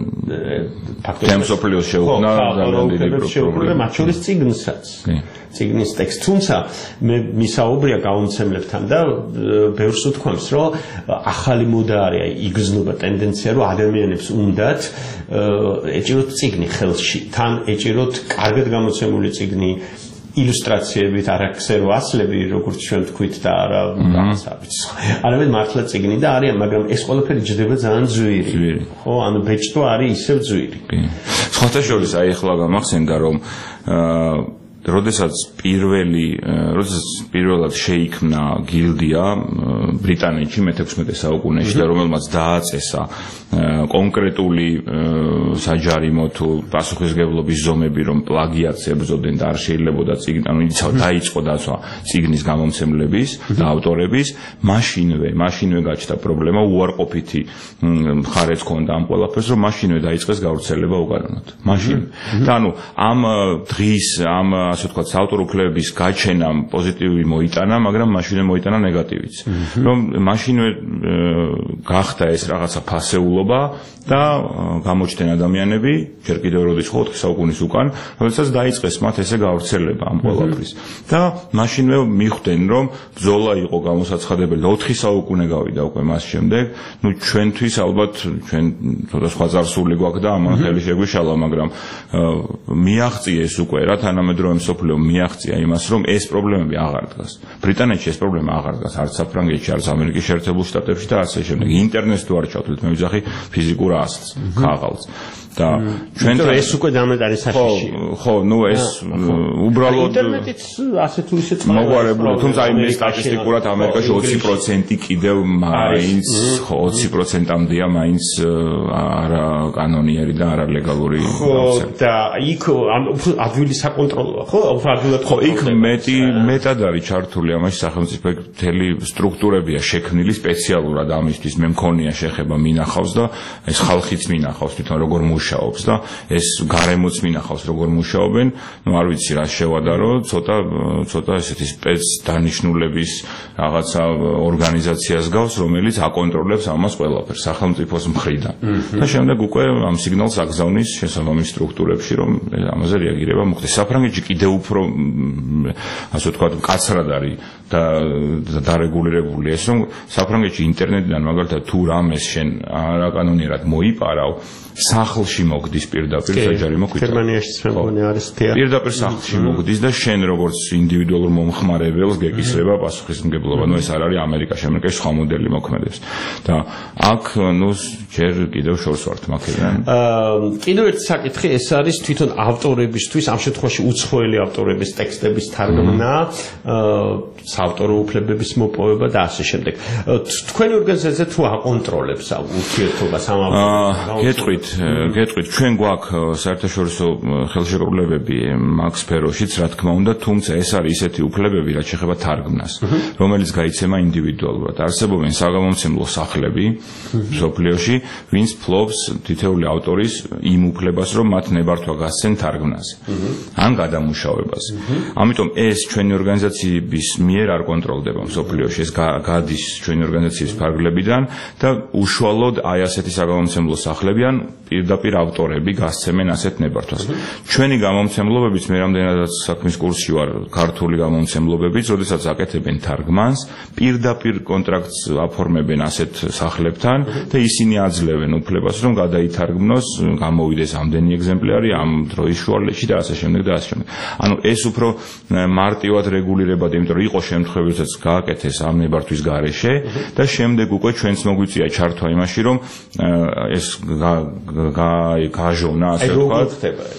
თემსოფლიოს შეუქმნა ძალიან დიდი პრობლემა, მათ შორის წიგნსაც. წიგნის ტექსტ, თუმცა მე მისაუბრია გაუმცემლებთან და ბევრს უთქვამს, რომ ახალი მოდა არის, იგრძნობა ტენდენცია, რომ ადამიანებს უნდათ ეჭიროთ წიგნი ხელში, თან ეჭიროთ კარგად გამოცემული წიგნი, ილუსტრაციებით, არა ქსერო ასლები, როგორც ჩვენ თქვით და არა რაღაცა. არამედ მართლა წიგნი და არის, მაგრამ ეს ყველაფერი ჯდება ძალიან ძვირი. ხო, ანუ ბეჭდვა არის ისევ ძვირი. სხვათა შორის აი ახლა გამახსენდა, რომ როდესაც პირველად შეიქმნა გილდია ბრიტანეთში მე-16 საუკუნეში და რომელმაც დააწესა კონკრეტული საჯარიმო თუ პასუხისმგებლობის ზომები, რომ პლაგიატს ებრძოდნენ და არ შეიძლებოდა დაიწყო დაცვა წიგნის გამომცემლების და ავტორების, მაშინვე გაჩნდა პრობლემა, უარყოფითი მხარეც ჰქონდა ამ ყველაფერს, რომ მაშინვე დაიწყეს გავრცელება უკანონოდ. მაშინ. და ანუ ამ დღის ამ ასე ვთქვათ, საავტორო უფლებების გაჩენამ პოზიტივი მოიტანა, მაგრამ მაშინვე მოიტანა ნეგატივიც. რომ მაშინვე გახდა ეს რაღაცა ფასეულობა და გამოჩნდნენ ადამიანები, ჯერ კიდევ როდის 4 საუკუნის უკან, როდესაც დაიწყეს მათ ესე გავრცელება ამ ყველაფრის. და მაშინვე მიხვდნენ, რომ ბრძოლა იყო გამოსაცხადებელი და 4 საუკუნე გავიდა უკვე მას შემდეგ. ჩვენთვის ალბათ ჩვენ ცოტა სხვა წარსული გვაქვს და ამან ხელი შეგვიშალა, მაგრამ მიაღწიეს უკვე რა თანამედროვე მსოფლიო მიაღწია იმას, რომ ეს პრობლემები აღარ დგას. ბრიტანეთში ეს პრობლემა აღარ დგას, არც საფრანგეთში, არც ამერიკის შეერთებულ შტატებში და ასე შემდეგ. ინტერნეტს თუ არ ჩავთვლით, მე ვიძახი ფიზიკურ ასლს, ქაღალდს. და ჩვენ ეს უკვე დამეტარი საშიში. ხო, ეს უბრალოდ ინტერნეტიც ასე თუ ისე მოგვარებული, თუმცა აი მე სტატისტიკურად ამერიკაში 20% კიდევ მაინც 20%-ამდეა მაინც არა კანონიერი და არა ლეგალური. ხო, და იქ ადვილი საკონტროლოა ხო, ფარულად ხო, იქ მეტად არის ჩართული ამაში სახელმწიფო მთელი სტრუქტურებია შექმნილი სპეციალურად ამისთვის. მე მქონია შეხება მინახავს და ეს ხალხიც მინახავს თვითონ როგორ მუშაობს და ეს გარემოც მინახავს როგორ მუშაობენ. ნუ არ ვიცი რა შევადარო, ცოტა ესეთი სპეც დანიშნულების რაღაცა ორგანიზაციას გავს, რომელიც აკონტროლებს ამას ყველაფერს სახელმწიფოს მხრიდან. და შემდეგ უკვე ამ სიგნალს აგზავნის შესაბამის სტრუქტურებში, რომ ამაზე რეაგირება მოხდეს. საფრანგეთში კიდევ უფრო ასე ვთქვათ, მკაცრად არის დარეგულირებული ეს, რომ საფრანგეთში ინტერნეტიდან მაგალითად თუ რამეს შენ არაკანონიერად მოიპარავ, სახლში მოგდის პირდაპირ საჯარი მოხვითა. გერმანიაში მეგონი არის თეა. პირდაპირ სახლში მოგდის და შენ როგორც ინდივიდუალურ მომხმარებელს გეკისრება პასუხისმგებლობა. ნუ ეს არ არის ამერიკაში სხვა მოდელი მოქმედებს. და აქ ნუ ჯერ კიდევ შორს ვართ მაგერან. კიდევ ერთი საკითხი ეს არის თვითონ ავტორებისთვის, ამ შემთხვევაში უცხოელი ავტორების ტექსტების თარგმნა, საავტორო უფლებების მოპოვება და ასე შემდეგ. თქვენი ორგანიზაცია თუ აკონტროლებს ამ ურთიერთობას ამ გეტყვით, ჩვენ გვაქვს საერთაშორისო ხელშეკრულებები მაგ სფეროშიც, რა თქმა უნდა, თუმცა ეს არის ისეთი უფლებები, რაც შეეხება თარგმნას, რომელიც გაიცემა ინდივიდუალურად. არსებობენ საგამომცემლო სახლები მსოფლიოში, ვინც ფლობს თითოეული ავტორის იმ უფლებას, რომ მათ ნებართვა გასცენ თარგმნაზე ან გადამუშავებაზე. ამიტომ ეს ჩვენი ორგანიზაციების მიერ არ კონტროლდება მსოფლიოში, ეს გადის ჩვენი ორგანიზაციის ფარგლებიდან და უშუალოდ აი ასეთი საგამომცემლო სახლები ან პირდაპირ ავტორები გასცემენ ასეთ ნებართვას. ჩვენი გამომცემლობებიც მე რამდენადაც საქმის კურსში ვარ, ქართული გამომცემლობებიც, როდესაც აკეთებენ თარგმანს, პირდაპირ კონტრაქტს აფორმებენ ასეთ სახლებთან და ისინი აძლევენ უფლებას, რომ გადაითარგმნოს, გამოვიდეს ამდენი ეგზემპლარი ამ დროის შუალედში და ასე შემდეგ და ასე შემდეგ. ანუ ეს უფრო მარტივად რეგულირებადი, იმიტომ რომ იყო შემთხვევები, როდესაც გააკეთეს ამ ნებართვის გარეშე და შემდეგ უკვე ჩვენც მოგვიწია ჩართვა იმაში, რომ ეს გაჟოვნა, ასე ვთქვათ.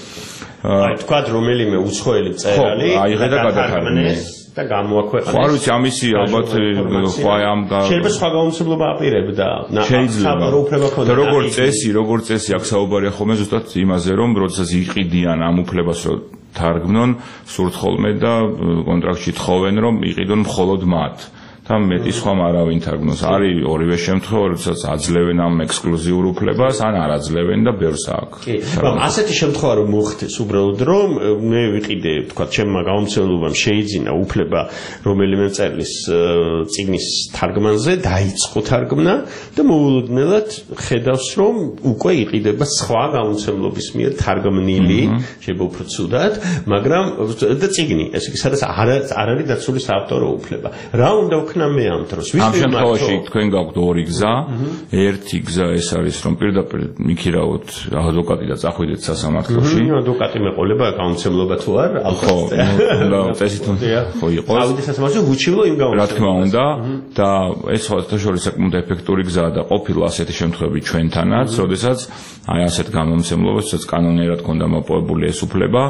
აი თქვათ რომელიმე უცხოელი მწერალი გადათარგმნეს და გამოაქვეყნეს. ხო, არ ვიცი, ამისი ალბათ ხო აი ამ შეიძლება სხვა გამომცემლობა აპირებდა. შეიძლება. და როგორც წესი აქ საუბარია ხოლმე ზუსტად იმაზე, რომ როდესაც იყიდიან ამ უფლებას, რომ თარგმნონ, სურთ ხოლმე და კონტრაქტში თხოვენ, რომ იყიდონ მხოლოდ მათ. და მეტი სხვა არავინ თარგმნოს. არის ორივე შემთხვევა, როდესაც აძლევენ ამ ექსკლუზიურ უფლებას, ან არ აძლევენ და ბევრს აქვს. კი, ასეთი შემთხვევა რომ მოხდეს უბრალოდ, რომ მე ვიყიდე, თქვა, ჩემმა გამომცემლობამ შეიძინა უფლება რომელიმე მწერლის წიგნის თარგმანზე, დაიწყო თარგმნა და მოულოდნელად ხედავს, რომ უკვე იყიდება სხვა გამომცემლობის მიერ თარგმნილი, შეიძლება უფრო ცუდად, მაგრამ და წიგნი, ესე იგი, სადაც არ არის დაცული საავტორო უფლება. რა უნდა ვქნა მე ამ დროს? ამ შემთხვევაში თქვენ გაქვთ ორი გზა. ერთი გზა ეს არის, რომ პირდაპირ მიქირავოთ ადვოკატი და წახვიდეთ სასამართლოში. ადვოკატი მეყოლება გამომცემლობა თუ არ? ხო, წესით ხო იყოს. წავიდე სასამართლოში, ვუჩივლო იმ გამომცემლობას. რა თქმა უნდა, და ეს საერთაშორისო საკმაოდ ეფექტური გზაა და ყოფილა ასეთი შემთხვევები ჩვენთანაც, როდესაც აი ასეთ გამომცემლობასაც კანონიერად ქონდა მოპოვებული ეს უფლება,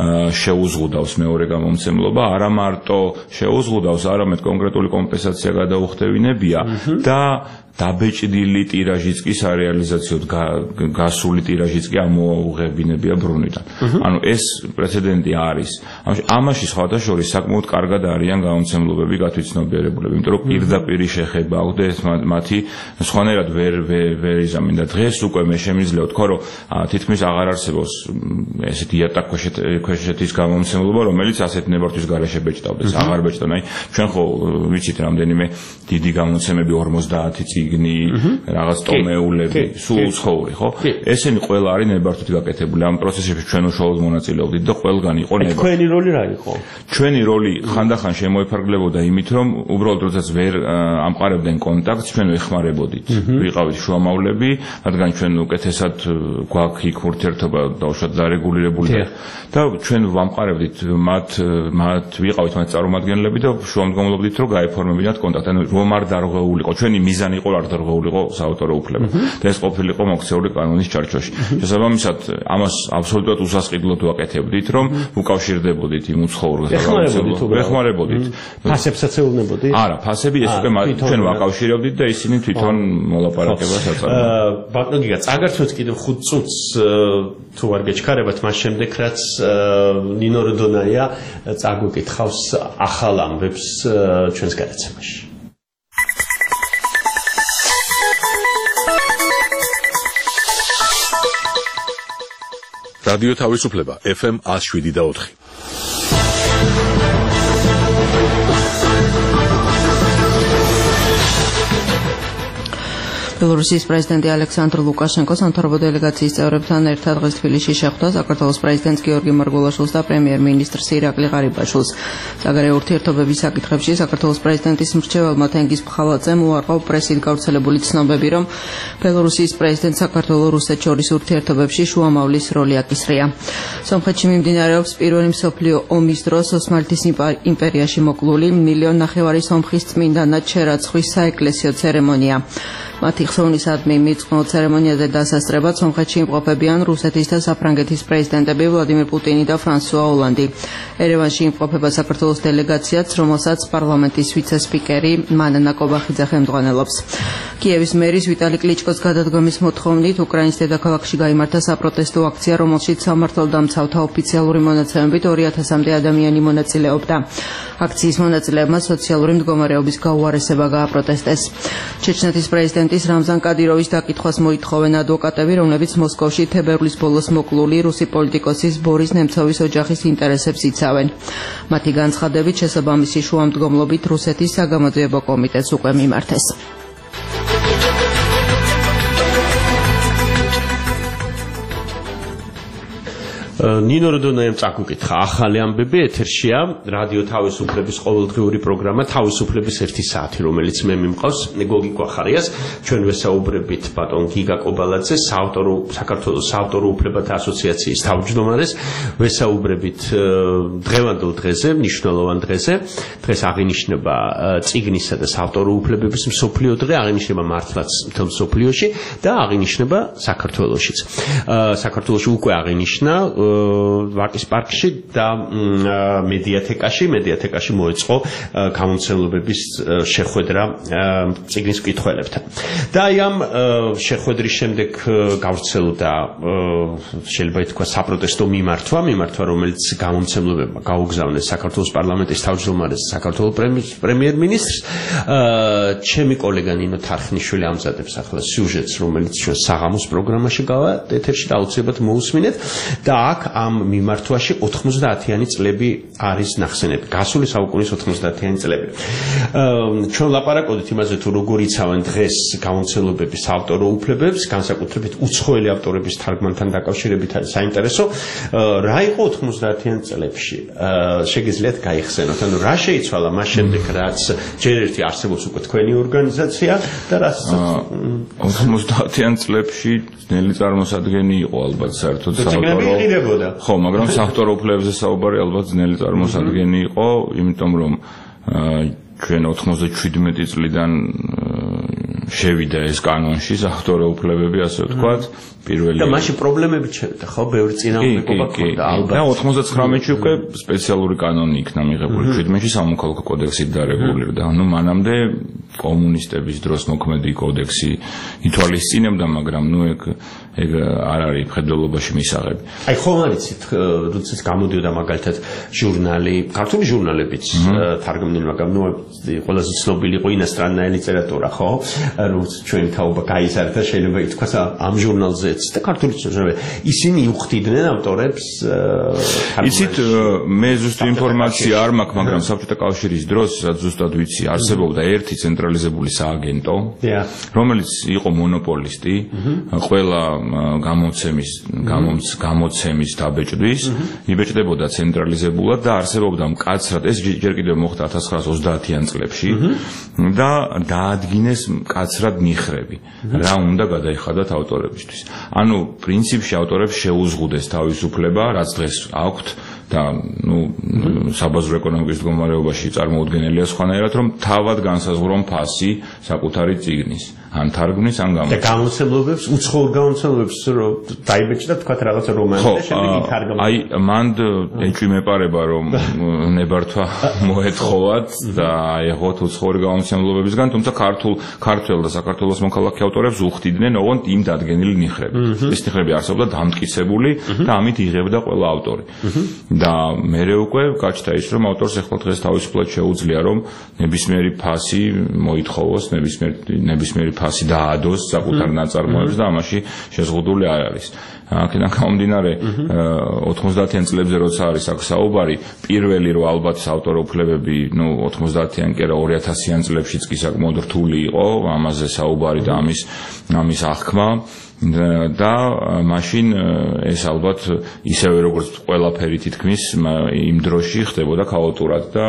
შეუზღუდავს მეორე გამომცემლობა, არა მარტო შეუზღუდავს, არამედ კონკრეტული კომპენსაცია გადაუხდევინებია და დაბეჭდილი ტირაჟიც კი სარეალიზაციოდ გასული ტირაჟიც კი ამოუღებინებია ბრუნვიდან. ანუ ეს პრეცედენტი არის. ამაში სხვადასხვა საკმაოდ კარგად არიან გამომცემლობები გათვითცნობიერებულები, იმიტომ რომ პირდაპირ შეხება აქვს და მათი სხვანაირად ვერ იზამენ და დღეს უკვე მე შემიძლია ვთქვა, რომ თითქმის აღარ არსებობს ესეთი იატაკქვეშეთის გამომცემლობა, რომელიც ასეთ ნებართვის გარეშე ბეჭდავდეს. აღარ ბეჭდავენ. აი ჩვენ ხო ვიცით რამდენიმე დიდი გამოცემები 50 წიგნი, რაღაც ტომეულები, სულ უცხოური, ხო? ესენი ყველა არის ნებართვით გაკეთებული. ამ პროცესებში ჩვენ უშუალოდ მონაწილეობდით და ყველგან იყო ნებართვი. თქვენი როლი რა იყო? ჩვენი როლი ხანდახან შემოიფარგლებოდა იმით, რომ უბრალოდ როდესაც ვერ ამყარებდნენ კონტაქტს, ჩვენ ვეხმარებოდით. ვიყავით შუამავლები, რადგან ჩვენ უკეთესად გვაქვს იქ ურთიერთობა დაუშვათ დარეგულირებული და ჩვენ ვამყარებდით მათ ვიყავით მათ წარმომადგენლები და შუამდგომლობდით, რომ გაეფორმებინათ კონტაქტი. ანუ რომ არ დარღვეულიყო. ჩვენი მიზანი იყო არ დარღვეულიყო საავტორო უფლება და ეს ყოფილიყო მოქცეული კანონის ჩარჩოში. შესაბამისად, ამას აბსოლუტურად უსასყიდლოდ ვაკეთებდით, რომ უკავშირდებოდით იმ უცხოურ ვეხმარებოდით. ფასებსაც ეუბნებოდით? არა, ფასები ეს უკვე ჩვენ ვაკავშირებდით და ისინი თვითონ მოლაპარაკებას აწარმოებდნენ. ბატონო გიგა, წაგართვეთ კიდევ 5 წუთს თუ არ გეჩქარებათ, მას შემდეგ რაც ნინო როდონაია წაგვიკითხავს ახალ ამბებს ჩვენს გადაცემაში. რადიო თავისუფლება FM 107.4. ბელორუსიის პრეზიდენტი ალექსანდრ ლუკაშენკო სამთავრობო დელეგაციის წევრებთან ერთად დღეს თბილისში შეხვდა საქართველოს პრეზიდენტს გიორგი მარგველაშვილს და პრემიერ-მინისტრს ირაკლი ღარიბაშვილს. საგარეო ურთიერთობების საკითხებში საქართველოს პრეზიდენტის მრჩეველმა თენგიზ ფხალაძემ უარყო პრესით გავრცელებული ცნობები, რომ ბელორუსიის პრეზიდენტს საქართველოს რუსეთს შორის ურთიერთობებში შუამავლის როლი აკისრია. სომხეთში მიმდინარეობს პირველი მსოფლიო ომის დროს ოსმალეთის იმპერიაში მოკლული 1,5 მილიონი სომხის წმინდანად შერაცხვის საეკლესიო ცერემონია. მათი ხსოვნისადმი მიწყნო ცერემონიაზე დასასწრებად სომხეთში იმყოფებიან რუსეთის და საფრანგეთის პრეზიდენტები ვლადიმერ პუტინი და ფრანსუა ოლანდი. ერევანში იმყოფება საქართველოს დელეგაციაც, რომელსაც პარლამენტის ვიცე-სპიკერი მანანა კობახიძე ხელმძღვანელობს. კიევის მერის ვიტალი კლიჩკოს გადადგომის მოთხოვნით უკრაინის დედაქალაქში გაიმართა საპროტესტო აქცია, რომელშიც სამართალდამცავთა ოფიციალური მონაცემებით 2,000-მდე ადამიანი მონაწილეობდა. აქციის მონაწილეებმა სოციალური მდგომარეობის გაუარესება გააპროტესტეს. ჩეჩნეთის პრეზიდენტის რამზან კადიროვის დაკითხვას მოითხოვენ ადვოკატები, რომლებიც მოსკოვში თებერვლის ბოლოს მოკლული რუსი პოლიტიკოსის ბორის ნემცოვის ოჯახის ინტერესებს იცავენ. მათი განცხადებით შესაბამისი შუამდგომლობით რუსეთის საგამოძიებო კომიტეტს უკვე მიმართეს. ნინო როდონაიამ წაგვიკითხა ახალი ამბები, ეთერშია რადიო თავისუფლების ყოველდღიური პროგრამა თავისუფლების 1 საათი, რომელიც მე მიმყავს გოგი კვახარიას. ჩვენ ვესაუბრებით ბატონ გიგა კობალაძე, საქართველოს საავტორო უფლებათა ასოციაციის თავმჯდომარეს, ვესაუბრებით დღევანდელ დღეზე, მნიშვნელოვან დღეზე. დღეს აღინიშნება წიგნისა და საავტორო უფლებების მსოფლიო დღე, აღინიშნება მართლაც მთელ მსოფლიოში და აღინიშნება საქართველოშიც. საქართველოში უკვე აღინიშნა ვაკის პარკში და მედიათეკაში მოეწყო გამომცემლობების შეხვედრა წიგნის მკითხველებთან. და აი ამ შეხვედრის შემდეგ გავრცელდა შეიძლება ითქვა საპროტესტო მიმართვა, რომელიც გამომცემლებებმა გაუგზავნეს საქართველოს პარლამენტის თავმჯდომარეს, საქართველოს პრემიერ-მინისტრს. ჩემი კოლეგა ნინო თარხნიშვილი ამზადებს ახლა სიუჟეტს, რომელიც ჩვენ საღამოს პროგრამაში გავა ეთერში და აუცილებლად მოусმინეთ და აქ ამ მიმართვაში 90-იანი წლები არის ნახსენები. გასული საუკუნის 90-იანი წლები. ჩვენ ლაპარაკობთ იმაზე, თუ როგორ იცავენ დღეს გამომცემლობების ავტორო უფლებებს, განსაკუთრებით უცხოელი ავტორების თარგმანთან დაკავშირებით არის საინტერესო. რა იყო 90-იან წლებში? შეგიძლიათ გაიხსენოთ. ანუ რა შეიცვალა მას შემდეგ, რაც ჯერ ერთი არსებობს უკვე თქვენი ორგანიზაცია და რაც 90-იან წლებში ძნელი წარმოსადგენი იყო ალბათ საერთოდ საავტორო. ხო, მაგრამ საავტორო უფლებებზე საუბარი ალბათ ძნელი წარმოსადგენი იყო, იმიტომ რომ ჩვენ 97 წლიდან შევიდა ეს კანონში საავტორო უფლებები, ასე ვთქვათ, პირველი. და მაშინ პრობლემები შევიდა, ხო, ბევრი წინააღმდეგობა ქონდა, ალბათ. და 99-ში უკვე სპეციალური კანონი იქნა მიღებული, 17-ში სამოქალაქო კოდექსით დარეგულირდა. ანუ მანამდე კომუნისტების დროს მოქმედი კოდექსი ითვალისწინებდა, მაგრამ ნუ ეგ არ არის მხედველობაში მისაღები. აი ხომ არიცით, როდესაც გამოდიოდა მაგალითად ჟურნალი, ქართული ჟურნალებიც თარგმნილი, მაგრამ ნუ ყველაზე ცნობილი იყო ინასტრანная ლიტერატურა, ხო? როგორც ჩვენი თაობა გაიზარდა, შეიძლება ითქვას ამ ჟურნალზეც და ქართული ჟურნალები. ისინი უხდიდნენ ავტორებს იცით, მე ზუსტ ინფორმაცია არ მაქვს, მაგრამ საბჭოთა კავშირის დროს, რაც ზუსტად ვიცი, არსებობდა ერთი ცენტრალიზებული სააგენტო, რომელიც იყო მონოპოლისტი, ყველა გამოცემის დაბეჭდვის, იბეჭდებოდა ცენტრალიზებულად და არსებობდა მკაცრად, ეს ჯერ კიდევ მოხდა 1930-იან წლებში და დაადგინეს მკაცრად ნიხრები, რა უნდა გადაიხადათ ავტორებისთვის. ანუ პრინციპში ავტორებს შეუზღუდეს თავისუფლება, რაც დღეს აქვთ და საბაზრო ეკონომიკის მდგომარეობაში წარმოუდგენელია სხვანაირად, რომ თავად განსაზღვრონ ფასი საკუთარი წიგნის. ან თარგმნის, ან და გამოცემლობებს, უცხოურ გამოცემლობებს დაიბეჭდა თქვათ რაღაცა რომანი და შემდეგ ითარგმნა. აი, მან ეჭვმეპარება რომ ნებართვა მოეთხოვათ და აიღოთ უცხოური გამოცემლობებისგან, თუმცა ქართველ და საქართველოს მოქალაქე ავტორებს უხდიდნენ ოღონდ იმ დადგენილი ნიხრები. ეს ნიხრები არსებობდა დამტკიცებული და ამით იღებდა ყველა ავტორი. და მერე უკვე გაჩნდა ის რომ ავტორს ეხლა დღეს თავისუფლად შეუძლია რომ ნებისმიერი ფასი მოითხოვოს, ნებისმიერი ფასი დაადოს საკუთარ ნაწარმოებს და ამაში შეზღუდული არ არის. აქედან გამომდინარე 90-იან წლებზე როცა არის აქ საუბარი, პირველი რო ალბათ ავტორო უფლებები, 90-იან კი არა 2000-იან წლებშიც კი საკმაოდ რთული იყო ამაზე საუბარი და ამის აღქმა და მაშინ ეს ალბათ ისევე როგორც ყველაფერი თითქმის იმ დროში ხდებოდა ქაოტურად და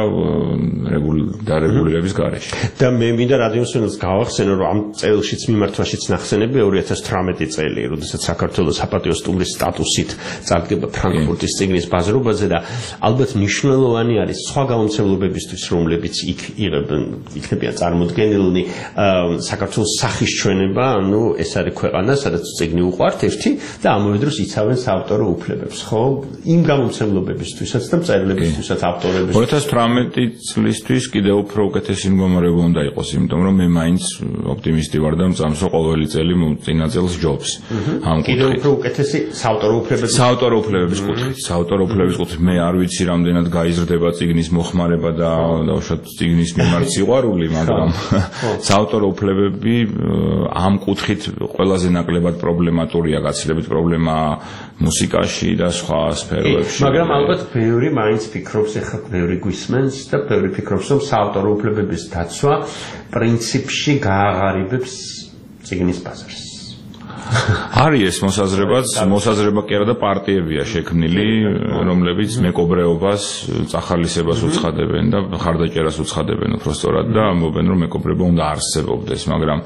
რეგულირების გარეშე. და მე მინდა რადიოსმენელს გავახსენო რომ ამ წელშიც მიმართვაშიც ნახსენები 2018 წელი, როდესაც საქართველოს საპატიო სტუმრის სტატუსით წარდგება ფრანკფურტის წიგნის ბაზრობაზე და ალბათ მნიშვნელოვანი არის სხვა გამომცემლობებისთვის, რომლებიც იქნებიან წარმოდგენილნი საქართველოს სახის ჩვენება, ანუ ეს არის ქვეყანა, სადაც წიგნი უყვართ ერთი და ამავე დროს იცავენ საავტორო უფლებებს, ხო? იმ გამომცემლობებისთვისაც და მწერლებისთვისაც ავტორების 2018 წლისთვის კიდევ უფრო უკეთესი მდგომარეობა უნდა იყოს, იმიტომ რომ მე მაინც ოპტიმისტი ვარ და მწამსო ყოველი წელი წინა წელს ჯობს. ამ კიდევ უფრო უკეთესი საავტორო უფლებების კუთხით მე არ ვიცი რამდენად გაიზრდება წიგნის მოხმარება და უშუალოდ წიგნის მიმართ სიყვარული, მაგრამ საავტორო უფლებები ამ კუთხით ყველაზე ნაკლებად პრობლემატურია, გაცილებით პრობლემაა მუსიკაში და სხვა სფეროებში. მაგრამ ალბათ ბევრი მაინც ფიქრობს, ეხლა ბევრი გვისმენს და ბევრი ფიქრობს, რომ საავტორო უფლებების დაცვა პრინციპში გააღარიბებს წიგნის ბაზარს. არის ეს მოსაზრება კი არა და პარტიებია შექმნილი, რომლებიც მეკობრეობას, წახალისებას უცხადებენ და ხარდაჭერას უცხადებენ უბრალოდ და ამბობენ რომ მეკობრეობა უნდა არსებობდეს, მაგრამ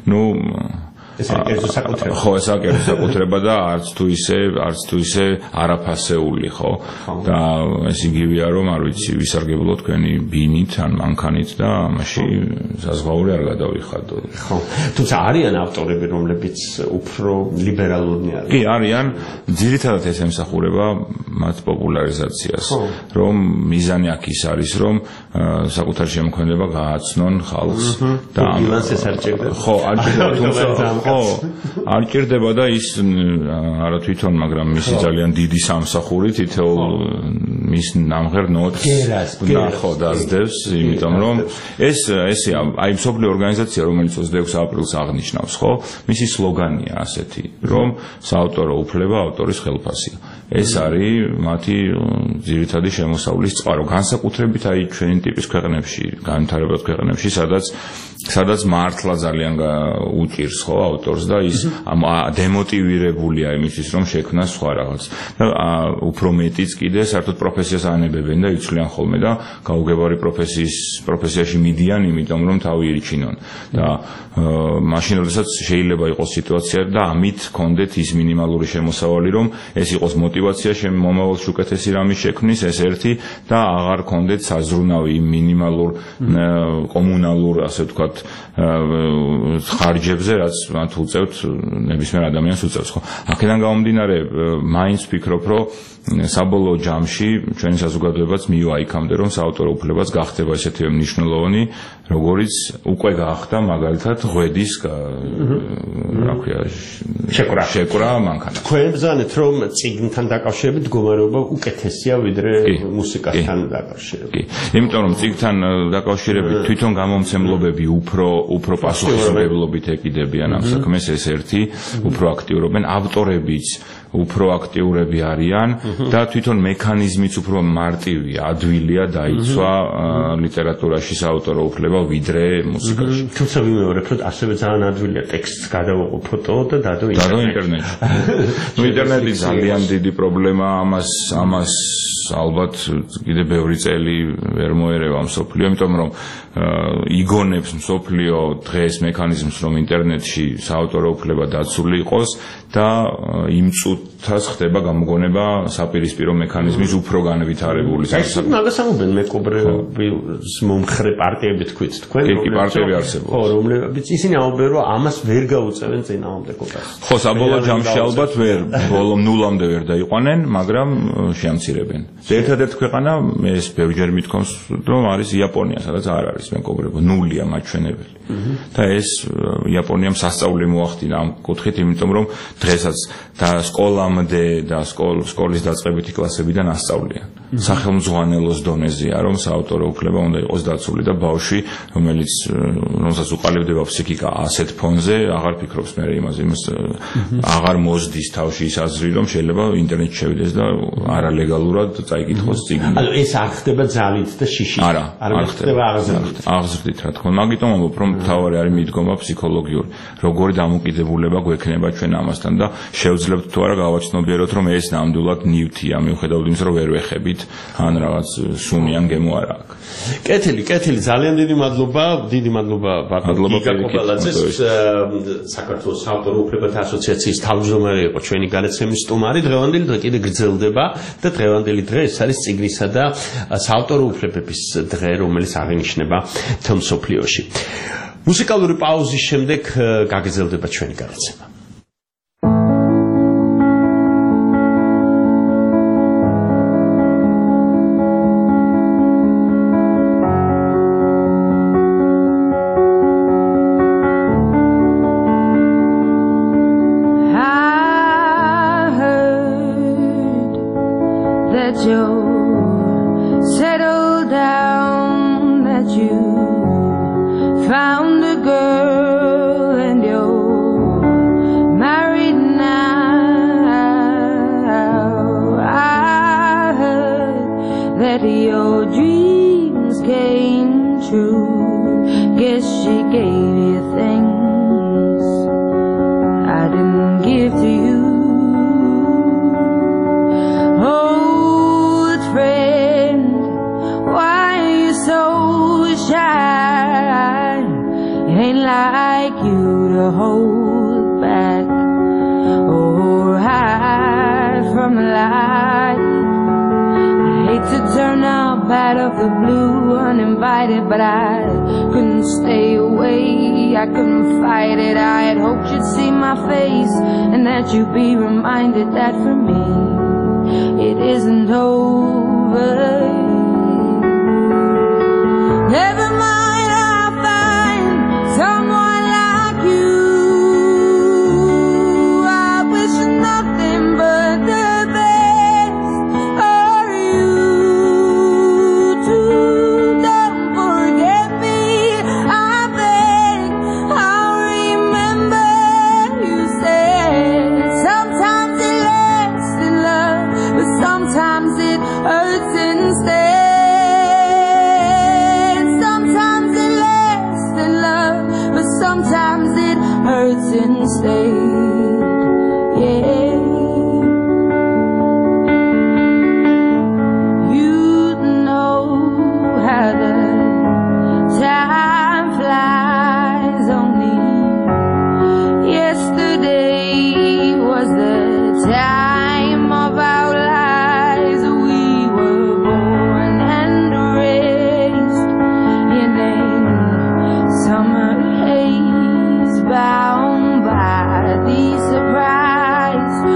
ეს არის საკუთრება და არც თუ ისე არაფასეული, ხო? და ეს იგივეა რომ არ ვიცი ვისარგებლო თქვენი ბინით ან მანქანით და ამაში საზღვაური არ გადავიხადო. ხო. თუმცა არიან ავტორები, რომლებიც უფრო ლიბერალურნი არიან. კი, არიან, ძირითადად ეს ემსახურება მათ პოპულარიზაციას, რომ მიზანი აქ ის არის, რომ საკუთარ შემოქმედება გააცნონ ხალხს და ბილანსს არ ჭირდება. ხო, არ ჭირდება, თუმცა არ ჭირდება და ის არა თვითონ, მაგრამ მისი ძალიან დიდი სამსახური თითოეულ მის ნამღერ ნოტს დაძდევს, იმიტომ რომ ესეა, აი მსოფლიო ორგანიზაცია, რომელიც 26 აპრილს აღნიშნავს, ხო? მისი სლოგანია ასეთი, რომ საავტორო უფლება ავტორის ხელფასია. ეს არის მათი ძირითადი შემოსავლის წყარო. განსაკუთრებით აი ჩვენი ტიპის ქვეყნებში, განვითარებად ქვეყნებში, სადაც მართლა ძალიან უჭირს ხო ავტორს და ის დემოტივირებულია იმისთვის რომ შექმნას სხვა რაღაც და უფრო მეტიც კიდე საერთოდ პროფესიას ანებებენ და იცვლიან ხოლმე და გაუგებარი პროფესიაში მიდიან იმიტომ რომ თავი ირჩინონ და მაშინ როდესაც შეიძლება იყოს სიტუაცია და ამით კონდეთ ის მინიმალური შემოსავალი რომ ეს იყოს მოტივაცია მომავალში უკეთესი რამის შექმნის ეს ერთი და აღარ კონდეთ საზრუნავი მინიმალურ კომუნალურ ასე ვთქვათ ხარჯებზე რაც მათ უწევთ ნებისმიერ ადამიანს უწევს ხო აქედან გამომდინარე მაინც ვფიქრობ რომ საბოლოო ჯამში ჩვენი საზოგადოებაც მივა იქამდე რომ საავტორო უფლებაც გახდება ესეთი მნიშვნელოვანი როგორც უკვე გახდა მაგალითად ღვედის რა ქვია შეკრა მანქანა თქვენ ბრძანეთ რომ წიგნთან დაკავშირებით მდგომარეობა უკეთესია ვიდრე მუსიკასთან დაკავშირებით კი იმიტომ რომ წიგნთან დაკავშირებით თვითონ გამომცემლობები უფრო პასუხისმგებლობით ეკიდებიან ამ საქმეს ეს ერთი უფრო აქტიურობენ ავტორებიც უფრო აქტიურები არიან და თვითონ მექანიზმიც უფრო მარტივია, ადვილია დაიცვა ლიტერატურაში საავტორო უფლება ვიდრე მუსიკაში. თუმცა ვიმეორებ, რომ ასევე ძალიან ადვილია ტექსტს გადავაყო ფოტო და დადო ინტერნეტში. ნუ ინტერნეტი ძალიან დიდი პრობლემაა, ამას ალბათ კიდე ბევრი წელი ვერ მოერევა მსოფლიო, იმიტომ რომ იგონებს მსოფლიო დღეს მექანიზმს, რომ ინტერნეტში საავტორო უფლება დაცული იყოს და იმ წუთას ხდება გამოგონება საპირისპირო მექანიზმის უფრო განვითარებული. ეს მაგას ამობენ მეკობრეობის მომხრე პარტიები თქვით თქვენ, კი, პარტიები არსებობს. ხო, რომლებიც ისინი ამობენ, რომ ამას ვერ გაუწევენ წინააღმდეგობას. ხო, საბოლოო ჯამში ალბათ ვერ, ბოლომ ნულამდე ვერ დაიყვანენ, მაგრამ შეამცირებენ. ერთადერთი ქვეყანა, ეს ბევრჯერ მithkoms, რომ არის იაპონია, სადაც არ არის მეკობრეობა, ნულია მაჩვენებელი. და ეს იაპონიამ სასწაული მოახდინა ამ კუთხით, იმიტომ რომ დღესაც და სკოლამდე და სკოლის დაწყებითი კლასებიდან ასწავლიან. სახელმძღვანელოს დონეზეა, რომ საავტორო უფლება უნდა იყოს დაცული და ბავშვი, რომელსაც უყალიბდება ფსიქიკა ასეთ ფონზე, აღარ ფიქრობს მე იმაზე, აღარ მოსდის თავში ის აზრი, რომ შეიძლება ინტერნეტში შევიდეს და არალეგალურად წაიკითხოს წიგნი. ანუ ეს არ ხდება ძალით და შიშით. არა, არ ხდება აღზრდით, რა თქმა უნდა. მაგიტომ ამბობ, რომ მთავარი არის მიდგომა ფსიქოლოგიური. როგორი დამოკიდებულება გვექნება ჩვენ ამასთან და შევძლებთ თუ არა გავაცნობიეროთ, რომ ეს ნამდვილად ნივთია, მიუხედავად იმისა, რომ ვერ ვეხებით, ან რაღაც სუნი ან გემო არა აქვს. კეთილი, ძალიან დიდი მადლობა ბატონო გიგა კობალაძეს, საქართველოს საავტორო უფლებათა ასოციაციის თავმჯდომარე იყო ჩვენი განაცემის სტუმარი. დღევანდელი დღე კიდე გრძელდება და დღევანდელი დღე ეს არის წიგნისა და საავტორო უფლებების დღე, რომელიც აღინიშნება მთელ მსოფლიოში. მუსიკალური პაუზის შემდეგ გაგრძელდება ჩვენი განაცემა. You'd be reminded that for me it isn't over. Never mind, I'll find someone like you. I wish nothing but the best for you too. Don't forget me, I beg. I'll remember you said. Sometimes it lasts in love, but sometimes it hurts instead. Sometimes it lasts in love, but sometimes it hurts instead. Yeah. You know how the time flies. Only yesterday was the time of our lives. We were born and raised in a summer haze, bound by the surprise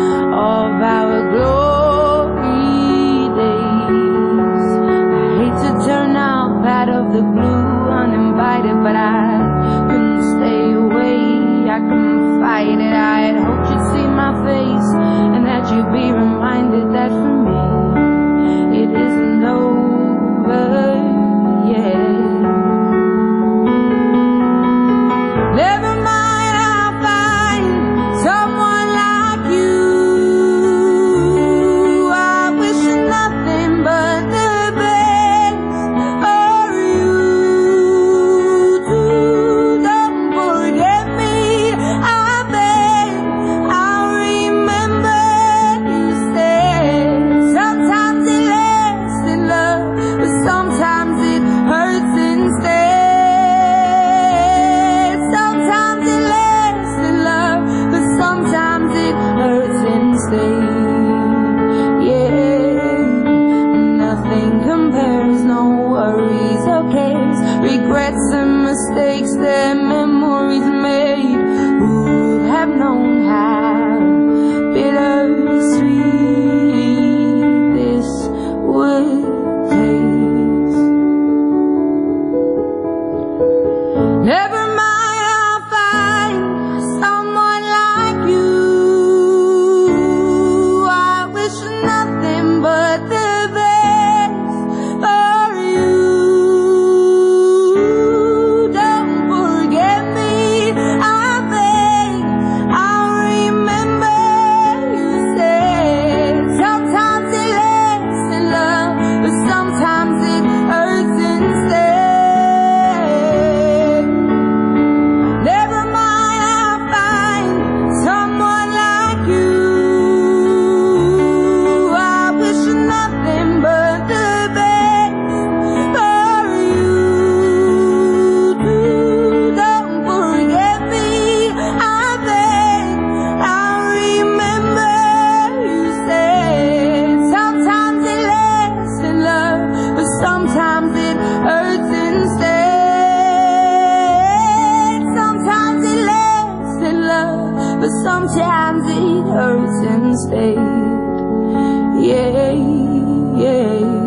words instead. Yeah, yeah.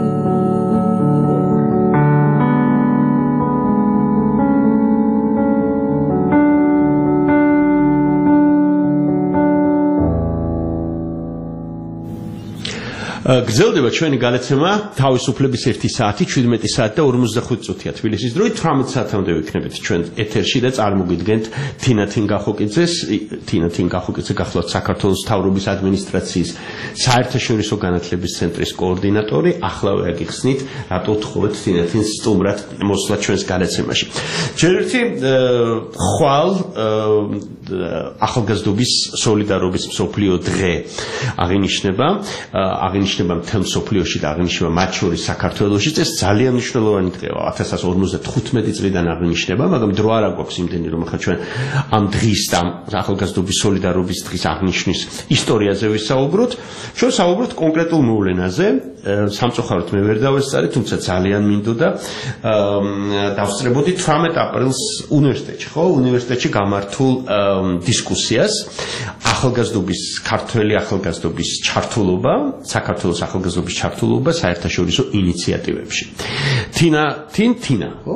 გრძელდება ჩვენი გადაცემა თავისუფლების 1 საათი 17 საათი და 45 წუთია თბილისის დროით 18 საათამდე ვიქნებით ჩვენ ეთერში და წარმოგიდგენთ თინა თინგახუკიძე გახლავთ საქართველოს მთავრობის ადმინისტრაციის საერთაშორისო განათლების ცენტრის კოორდინატორი ახლავე აგიხსნით რატო თხოვეთ თინათინს სტუმრად მოსვლა ჩვენს გადაცემაში ჯერ ერთი ხვალ ახალგაზრდობის სოლიდარობის მსოფლიო დღე აღინიშნება მთელ მსოფლიოში და აღინიშნება მათ შორის საქართველოში ეს ძალიან მნიშვნელოვანი დღეა 1955 წლიდან აღინიშნება მაგრამ დრო არ აქვს იმდენი რომ ახლა ჩვენ ამ დღის და ახალგაზრდობის სოლიდარობის დღის აღნიშვნის ისტორიაზე ვისაუბროთ ჩვენ საუბრობთ კონკრეტულ მოვლენაზე სამწუხაროდ მე ვერ დავესწარი თუმცა ძალიან მინდოდა დავსწრებოდი 18 აპრილს უნივერსიტეტში ხო უნივერსიტეტში გამართულ დისკუსიას ახალგაზრდობის ქართველი ახალგაზრდობის ჩართულობა საქართველოს ახალგაზრდობის ჩართულობა საერთაშორისო ინიციატივებში. თინა ხო?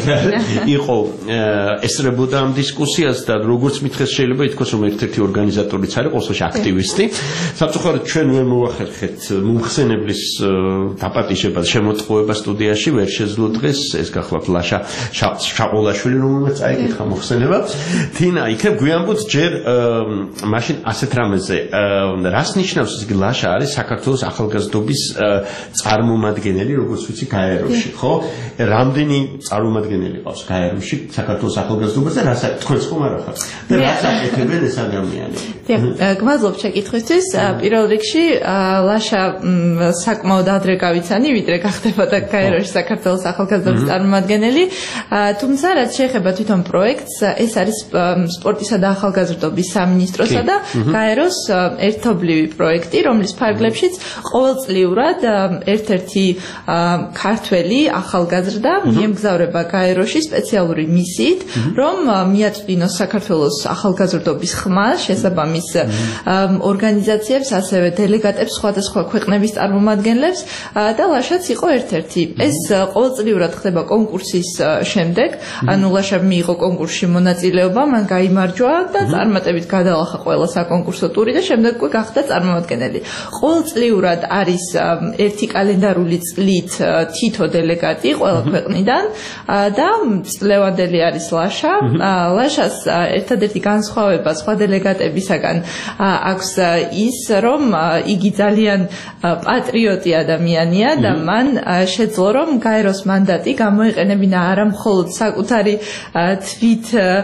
იყო ესწრებოდა ამ დისკუსიას და როგორც მითხეს შეიძლება ითქვას რომ ერთ-ერთი ორგანიზატორიც არის ყოველთვის აქტივისტი. სამწუხაროდ ჩვენ ვერ მოვახერხეთ მომხსენებლის დაპატიჟებას შემოტყუება სტუდიაში ვერ შეძლო დღეს ეს გახლავთ ლაშა შაყოლაშვილი რომელმაც წაიკითხა მოხსენება. თინა იქნებ გვიანბუთ ჯერ მაშინ ასეთ რამეზე რას ნიშნავს ის ლაშა არის საქართველოს ახალგაზრდობის წარმომადგენელი როგორც ვიცი გაეროში ხო რამდენი წარმომადგენელი ყავს გაეროში საქართველოს ახალგაზრდობაზე რა თქვენს ხომ არ ახართ და რა საკეთებენ ეს ადამიანები გმადლობ შეკითხვისთვის პირველ რიგში ლაშა საკმაოდ ადრე გავიცანი ვიდრე გახდებოდა გაეროში საქართველოს ახალგაზრდობის წარმომადგენელი თუმცა რაც შეეხება თვითონ პროექტს ეს არის სპორტისა და ახალგაზრდობის სამინისტროსა და გაეროს ერთობლივი პროექტი რომლის ფარგლებშიც ყოველწლიურად ერთ-ერთი ქართველი ახალგაზრდა მიემგზავრება გაეროში სპეციალური მისიით, რომ მიაწვდინოს საქართველოს ახალგაზრდობის ხმა შესაბამის ორგანიზაციებს, ასევე დელეგატებს სხვადასხვა ქვეყნების წარმომადგენლებს და ლაშაც იყო ერთ-ერთი. ეს ყოველწლიურად ხდება კონკურსის შემდეგ, ანუ ლაშა მიიღო კონკურსში მონაწილეობა, მან გაიმარჯვა და წარმატებით გადალახა ყველა საკონკურსო ტური და შემდეგ უკვე გახდა წარმომადგენელი. ყოველწლიურად არის ერთი კალენდარული წლით თითო დელეგატი ყველა ქვეყნიდან და წლევანდელი არის ლაშა. ლაშას ერთადერთი განსხვავება სხვა დელეგატებისაგან აქვს ის, რომ იგი ძალიან პატრიოტი ადამიანია და მან შეძლო, რომ გაეროს მანდატი გამოეყენებინა არა მხოლოდ საკუთარი თვით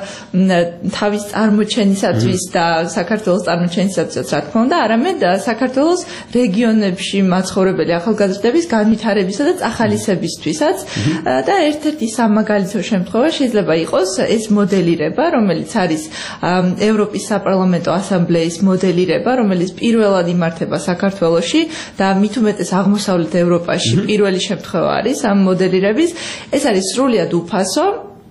თავის წარმოჩენისათვის და საქართველოს წარმოჩენისათვის, რა თქმა უნდა, არამედ საქართველოს რეგიონებში მაცხოვრებელი ახალგაზრდების განვითარებისა და წახალისებისთვისაც და ერთ-ერთი სამაგალითო შემთხვევა შეიძლება იყოს ეს მოდელირება, რომელიც არის ევროპის საპარლამენტო ასამბლეის მოდელირება, რომელიც პირველად იმართება საქართველოში და მით უმეტეს აღმოსავლეთ ევროპაში პირველი შემთხვევა არის ამ მოდელირების. ეს არის სრულიად უფასო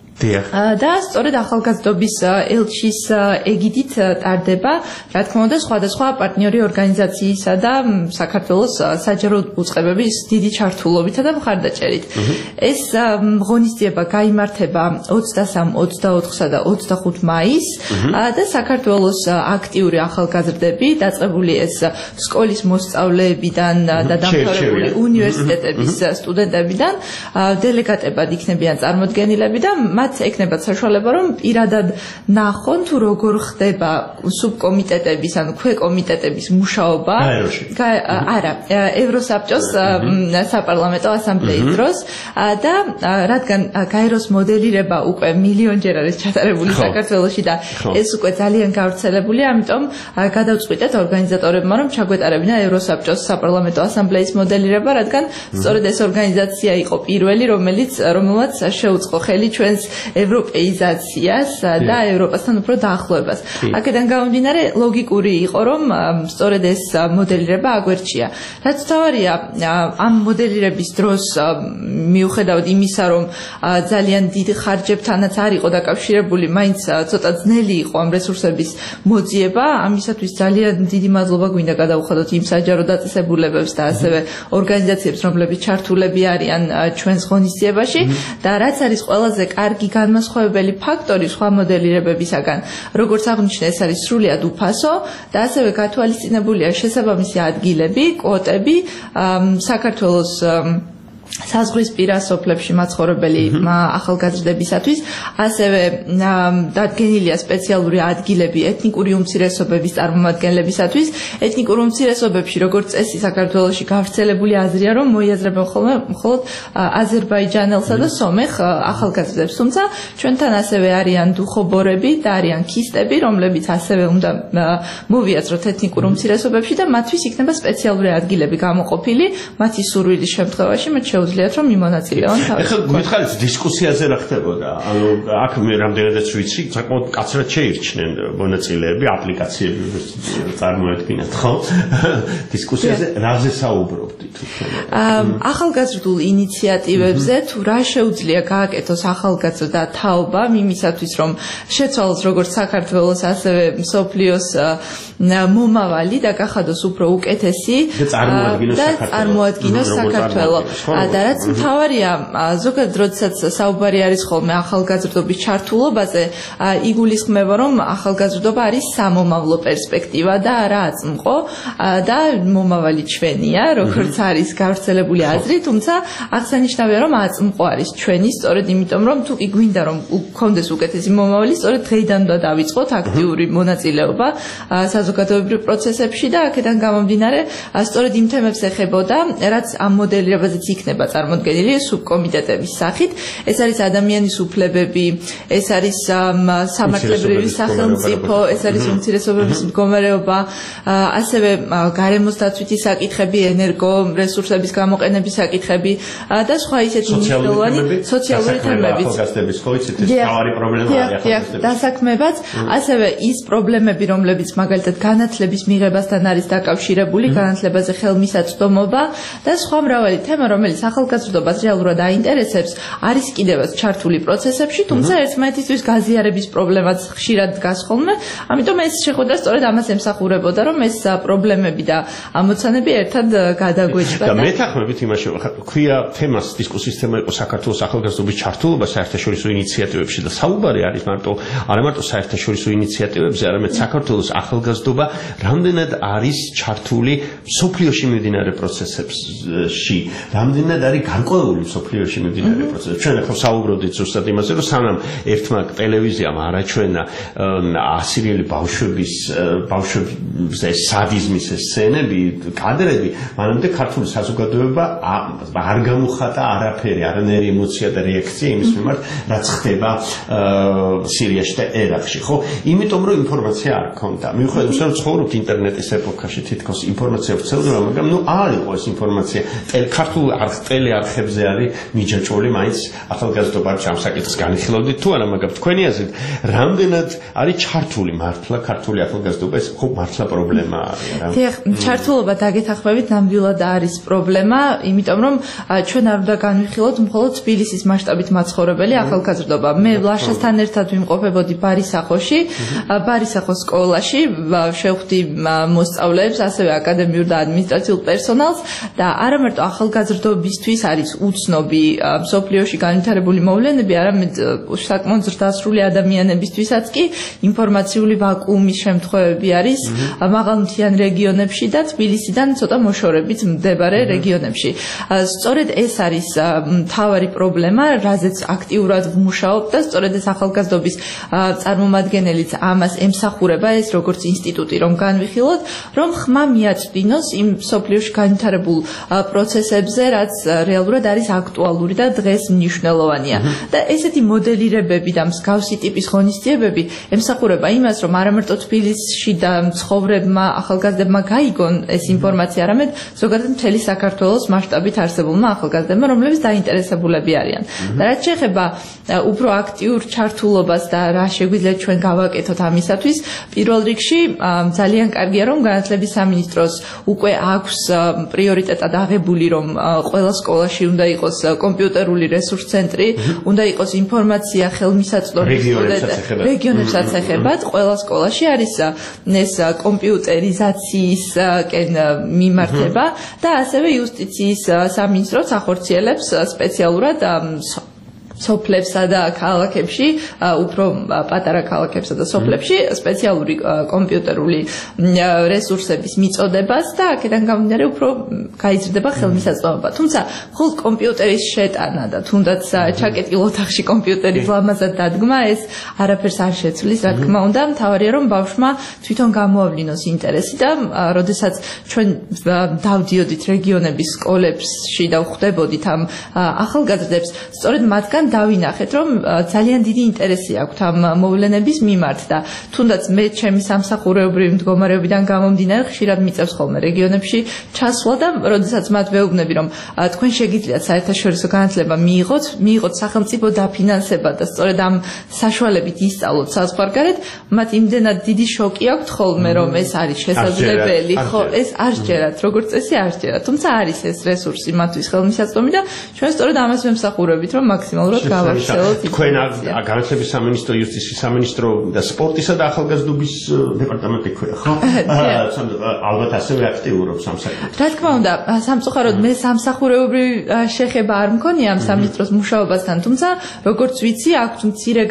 და სწორედ ახალგაზრდობის ელჩის ეგიდით ტარდება, რა თქმა უნდა, სხვადასხვა პარტნიორი ორგანიზაციისა და საქართველოს საჯარო უწყებების დიდი ჩართულობითა და მხარდაჭერით. ეს ღონისძიება გაიმართება 23, 24 და 25 მაისს და საქართველოს აქტიური ახალგაზრდები, დაწყებული ეს სკოლის მოსწავლეებიდან და დამთავრებული უნივერსიტეტების სტუდენტებიდან დელეგატებად იქნებიან წარმოდგენილები და მათ ეკნებათ საშუალება, რომ პირადად ნახონ თუ როგორ ხდება სუბკომიტეტების, ანუ ქვეკომიტეტების მუშაობა. არა, ევროსაბჭოს საპარლამენტო ასამბლეის დროს და რადგან გაეროს მოდელირება უკვე მილიონჯერ არის ჩატარებული საქართველოში და ეს უკვე ძალიან გავრცელებულია, ამიტომ გადავწყვიტეთ ორგანიზატორებმა, რომ ჩაგვეტარებინა ევროსაბჭოს საპარლამენტო ასამბლეის მოდელირება, რადგან სწორედ ეს ორგანიზაცია იყო პირველი, რომელმაც შეუწყო ხელი ჩვენს ევროპეიზაციას და ევროპასთან უფრო დაახლოებას. აქედან გამომდინარე ლოგიკური იყო, რომ სწორედ ეს მოდელირება აგვერჩია. რაც თავარია ამ მოდელირების დროს მიუხედავად იმისა, რომ ძალიან დიდ ხარჯებთანაც არ იყო დაკავშირებული, მაინც ცოტა ძნელი იყო ამ რესურსების მოძიება, ამისათვის ძალიან დიდი მადლობა გვინდა გადავუხადოთ იმ საჯარო დაწესებულებებს და ასევე ორგანიზაციებს, რომლებიც ჩართულები არიან ჩვენს ღონისძიებაში და რაც არის ყველაზე კარგი განმასხვავებელი ფაქტორი სხვა მოდელირებებისაგან, როგორც აღნიშნე, ეს არის სრულიად უფასო და ასევე გათვალისწინებულია შესაბამისი ადგილები, კვოტები საქართველოს საზღვრისპირა სოფლებში მაცხოვრებელი ახალგაზრდებისათვის, ასევე დადგენილია სპეციალური ადგილები ეთნიკური უმცირესობების წარმომადგენლებისათვის. ეთნიკურ უმცირესობებში, როგორც წესი, საქართველოში გავრცელებული აზრია, რომ მოიაზრებენ მხოლოდ აზერბაიჯანელსა და სომეხ ახალგაზრდებს, თუმცა ჩვენთან ასევე არიან დუხობორები და არიან ქისტები, რომლებიც ასევე უნდა მოვიაზროთ ეთნიკურ უმცირესობებში და მათთვის იქნება სპეციალური ადგილები გამოყოფილი, მათი სურვილის შემთხვევაში მათ შეუძლიათ რომ მიმონაწილეონ თავის. ეხლა გითხარით დისკუსიაზე რა ხდებოდა? ანუ აქ მე რამდენადაც ვიცი, საკმაოდ კაცრად შეირჩნენ მონაწილეები, აპლიკაციები წარმოედგინათ, ხო? დისკუსიაზე რაზე საუბრობდით? ახალგაზრდულ ინიციატივებზე თუ რა შეუძლია გააკეთოს ახალგაზრდა თაობამ იმისათვის, რომ შეცვალოს როგორც საქართველოს, ასევე მსოფლიოს მომავალი და გახადოს უფრო უკეთესი და წარმოადგინოს საქართველოს. და რაც მთავარია, ზოგადად როდესაც საუბარი არის ხოლმე ახალგაზრდობის ჩართულობაზე, იგულისხმება, რომ ახალგაზრდობა არის სამომავლო პერსპექტივა და არა აწმყო და მომავალი ჩვენია, როგორც არის გავრცელებული აზრი, თუმცა აღსანიშნავია, რომ აწმყო არის ჩვენი, სწორედ იმიტომ, რომ თუ კი გვინდა რომ გქონდეს უკეთესი მომავალი, სწორედ დღეიდან უნდა დავიწყოთ აქტიური მონაწილეობა საზოგადოებრივ პროცესებში და აქედან გამომდინარე, სწორედ იმ თემებს ეხებოდა, რაც ამ მოდელირებაზეც იქნება წარმოდგენილი სუბკომიტეტების სახით. ეს არის ადამიანის უფლებები, ეს არის სამართლებრივი სახელმწიფო, ეს არის უმცირესობების მდგომარეობა, ასევე გარემოს დაცვითი საკითხები, ენერგო რესურსების გამოყენების საკითხები და სხვა ისეთი მნიშვნელოვანი სოციალური თემებიც. ახალგაზრდების ხო იცით ეს თავარი პრობლემაა ახალგაზრდების. დასაქმებაც, ასევე ის პრობლემები, რომლებიც მაგალითად განათლების მიღებასთან არის დაკავშირებული, განათლებაზე ხელმისაწვდომობა და სხვა მრავალი თემა, რომელიც ახალგაზრდობას რეალურად აინტერესებს, არის კიდევაც ჩართული პროცესებში, თუმცა ერთმანეთისთვის გაზიარების პრობლემაც ხშირად დგას ხოლმე, ამიტომ ეს შეხვედრა სწორედ ამას ემსახურებოდა, რომ ეს პრობლემები და ამოცანები ერთად გადაგვეჭდა. და მეთანხმებით იმაში, ქვია თემას, დისკუსიის თემა იყო საქართველოს ახალგაზრდობის ჩართულობა საერთაშორისო ინიციატივებში და საუბარი არის არა მარტო საერთაშორისო ინიციატივებზე, არამედ საქართველოს ახალგაზრდობა რამდენად არის ჩართული მსოფლიოში მიმდინარე პროცესებში, რამდენად არის გარკვეული მსოფლიოში მიმდინარე პროცესებში. ჩვენ ახლა საუბრობდით ზუსტად იმაზე, რომ სანამ ერთმა ტელევიზიამ არაჩვენა ასირიელი ბავშვებზე სადიზმის სცენები, კადრები, მანამდე ქართული საზოგადოება არ გამოხატა არაფერი, არანაირი ემოცია და რეაქცია იმის მიმართ, რაც ხდება სირიაში და ერაყში, ხო? იმიტომ რომ ინფორმაცია არ ქონდა. მიუხედავად იმისა, რომ ცხოვრობთ ინტერნეტის ეპოქაში, თითქოს ინფორმაცია ვრცელდება, მაგრამ არ იყო ეს ინფორმაცია ქართულ ტელეარხებზე არის მიჯაჭვული, მაინც ახალგაზრდობა ამ საკითხს განიხილავდით თუ არა, მაგრამ თქვენი აზრით, რამდენად არის ჩართული მართლა ქართული ახალგაზრდობა, ეს ხო მართლა პრობლემაა რა? დიახ, ჩართულობა დაგეთანხმებით ნამდვილად არის პრობლემა, იმიტომ რომ ჩვენ არ უნდა განვიხილოთ მხოლოდ თბილისის მასშტაბით მაცხოვრებელი ახალგაზრდობა. მე ლაშასთან ერთად ვიმყოფებოდი ბარისახოში, ბარისახოს სკოლაში, შევხვდი მოსწავლეებს, ასევე აკადემიურ და ადმინისტრაციულ პერსონალს და არა მარტო ახალგაზრდობისთვის არის უცნობი მსოფლიოში განვითარებული მოვლენები, არამედ საკმაოდ ზრდასრული ადამიანებისთვისაც კი ინფორმაციული ვაკუუმის შემთხვევები არის მაღალმთიან რეგიონებში და თბილისიდან ცოტა მოშორებით მდებარე რეგიონებში. სწორედ ეს არის მთავარი პრობლემა, რაზეც აქტიურად ვმუშაობ და სწორედ ეს ახალგაზრდობის წარმომადგენელიც ამას ემსახურება, ეს როგორც ინსტიტუტი რომ განვიხილოთ, რომ ხმა მიაწვდინოს იმ მსოფლიოში განვითარებულ პროცესებზე, რაც რეალურად არის აქტუალური და დღეს მნიშვნელოვანია. და ესეთი მოდელირებები და მსგავსი ტიპის ღონისძიებები ემსახურება იმას, რომ არა მარტო თბილისში და მცხოვრებმა ახალგაზრდებმა გაიგონ ეს ინფორმაცია, არამედ ზოგადად მთელი საქართველოს მასშტაბით არსებულმა ახალგაზრდებმა, რომლებიც დაინტერესებულები არიან. და რაც შეეხება უფრო აქტიურ ჩართულობას და რა შეგვიძლია ჩვენ გავაკეთოთ ამისათვის, პირველ რიგში ძალიან კარგია, რომ განათლების სამინისტროს უკვე აქვს პრიორიტეტად აღებული, რომ ყველა სკოლაში უნდა იყოს კომპიუტერული რესურს ცენტრი, უნდა იყოს ინფორმაცია ხელმისაწვდომი რეგიონებსაც ეხებათ, ყველა სკოლაში არის ეს კომპიუტერიზაციისკენ მიმართება და ასევე იუსტიციის სამინისტროც ახორციელებს სპეციალურად სოფლებსა და ქალაქებში, უფრო პატარა ქალაქებსა და სოფლებში სპეციალური კომპიუტერული რესურსების მიწოდებას და აქედან გამომდინარე უფრო გაიზრდება ხელმისაწვდომობა. თუმცა მხოლოდ კომპიუტერის შეტანა და თუნდაც ჩაკეტილ ოთახში კომპიუტერის ლამაზად დადგმა ეს არაფერს არ შეცვლის, რა თქმა უნდა, მთავარია რომ ბავშვმა თვითონ გამოავლინოს ინტერესი და როდესაც ჩვენ დავდიოდით რეგიონების სკოლებში და ვხვდებოდით ამ ახალგაზრდებს, სწორედ მათგან დავინახეთ, რომ ძალიან დიდი ინტერესი აქვთ ამ მოვლენების მიმართ და თუნდაც მე ჩემი სამსახურეობრივი მდგომარეობიდან გამომდინარე ხშირად მიწევს ხოლმე რეგიონებში ჩასვლა და როდესაც მათ ვეუბნები, რომ თქვენ შეგიძლიათ საერთაშორისო განათლება მიიღოთ სახელმწიფო დაფინანსება და სწორედ ამ საშუალებით ისწავლოთ საზღვარგარეთ, მათ იმდენად დიდი შოკი აქვთ ხოლმე, რომ ეს არის შესაძლებელი, ხო, ეს არ სჯერათ, როგორც წესი არ სჯერათ, თუმცა არის ეს რესურსი მათთვის ხელმისაწვდომი და ჩვენ სწორედ ამას ვემსახურებით, რომ მაქსიმალურად თქვენ განათლების სამინისტრო, იუსტიციის სამინისტრო და სპორტისა და ახალგაზრდობის დეპარტამენტი ქვია, ხო? ალბათ ასევე აქტიურობს ამ საკითხში. რა თქმა უნდა, სამწუხაროდ მე სამსახურეობრივი შეხება არ მქონია ამ სამინისტროს მუშაობასთან, თუმცა როგორც ვიცი, აქვთ მცირე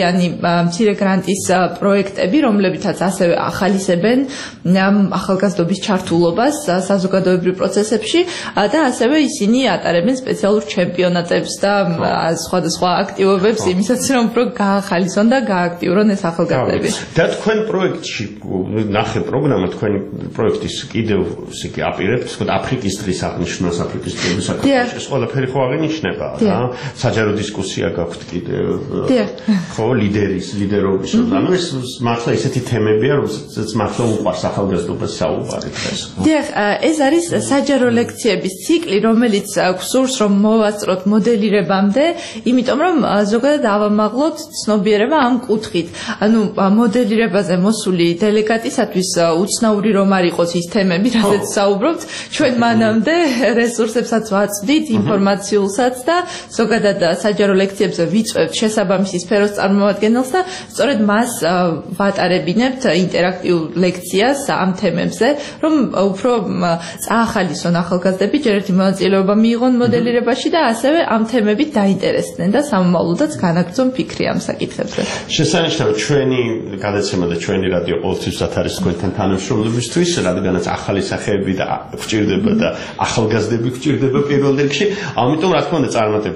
გრანტის პროექტები, რომლებითაც ასევე ახალისებენ ახალგაზრდობის ჩართულობას საზოგადოებრივ პროცესებში და ასევე ისინი ატარებენ სპეციალურ ჩემპიონატებს და სხვადასხვა აქტივობებს იმისაც, რომ უფრო გაახალისონ და გააქტიურონ ეს ახალგაზრდები. და თქვენ პროექტში ნახე პროგრამა, თქვენი პროექტის კიდევ ისე აპირებთ, თქო, აფრიკის დღის აღნიშვნას, აფრიკის დღის აღნიშვნას, ეს ყველაფერი ხო აღინიშნება, რა? საჯარო დისკუსია გაქვთ კიდევ. ხო, ლიდერობის. ანუ ეს მართლა ისეთი თემებია, რომელსაც მართლა უყვარს ახალგაზრდობას საუბარი დღეს. დიახ, ეს არის საჯარო ლექციების ციკლი, რომელიც გვსურს, რომ მოვასწროთ მოდელირებამდე, იმიტომ რომ ზოგადად ავამაღლოთ ცნობიერება ამ კუთხით. ანუ მოდელირებაზე მოსული დელეგატისათვის უცნაური რომ არ იყოს ის თემები, რაზეც საუბრობთ, ჩვენ მანამდე რესურსებსაც ვაწვდით, ინფორმაციულსაც და ზოგადად საჯარო ლექციებზე ვიწვევთ შესაბამისი სფეროს წარმომადგენელს და სწორედ მას ვატარებინებთ ინტერაქტიულ ლექციას ამ თემებზე, რომ უფრო წაახალისონ ახალგაზრდები, ჯერ ერთი მონაწილეობა მიიღონ მოდელირებაში და ასევე ამ თემებით დაინტერესდნენ და სამომავლოდაც განაგრძონ ფიქრი ამ საკითხებზე. შესანიშნავი ჩვენი გადაცემა და ჩვენი რადიო ყოველთვის არის თქვენთან თანამშრომლობისთვის, რადგანაც ახალი სახეები და გვჭირდება და ახალგაზრდები გვჭირდება პირველ რიგში. ამიტომ რა თქმა უნდა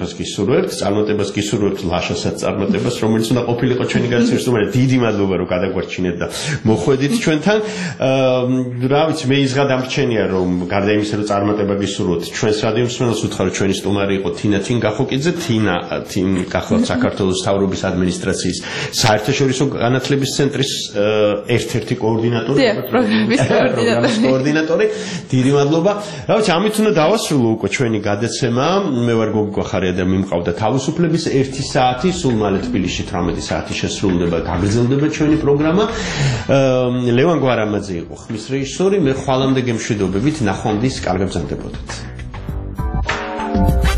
წარმატებას გისურვებთ ლაშასაც წარმატებას, რომელიც უნდა ყოფილიყო ჩვენი გადაცემის სტუმარი. დიდი მადლობა რომ გადაგვარჩინეთ და მოხვედით ჩვენთან. რა ვიცი, მე ის გადამრჩენია რომ გარდა იმისა რომ წარმატება გისურვოთ, ჩვენს რადიო მსმენელს ვუთხარ ჩვენი სტუმარი იყო თინა თინგახოკიძე, თინა გახლავთ საქართველოს მთავრობის ადმინისტრაციის საერთაშორისო განათლების ცენტრის ერთ-ერთი კოორდინატორი, პროგრამის კოორდინატორი. დიდი მადლობა. რა ვიცი, ამით უნდა დავასრულო უკვე ჩვენი გადაცემა. მე ვარ გოგი გვახარია და მიმყავდა თავისუფლების 1 საათი, სულ მალე თბილისში 18 საათი შესრულდება, გაგრძელდება ჩვენი პროგრამა. ლევან გვარამაძე იყო ხმის რეჟისორი, მე ხვალამდე გემშვიდობებით, ნახვამდის, კარგად გრძელდებოდეთ.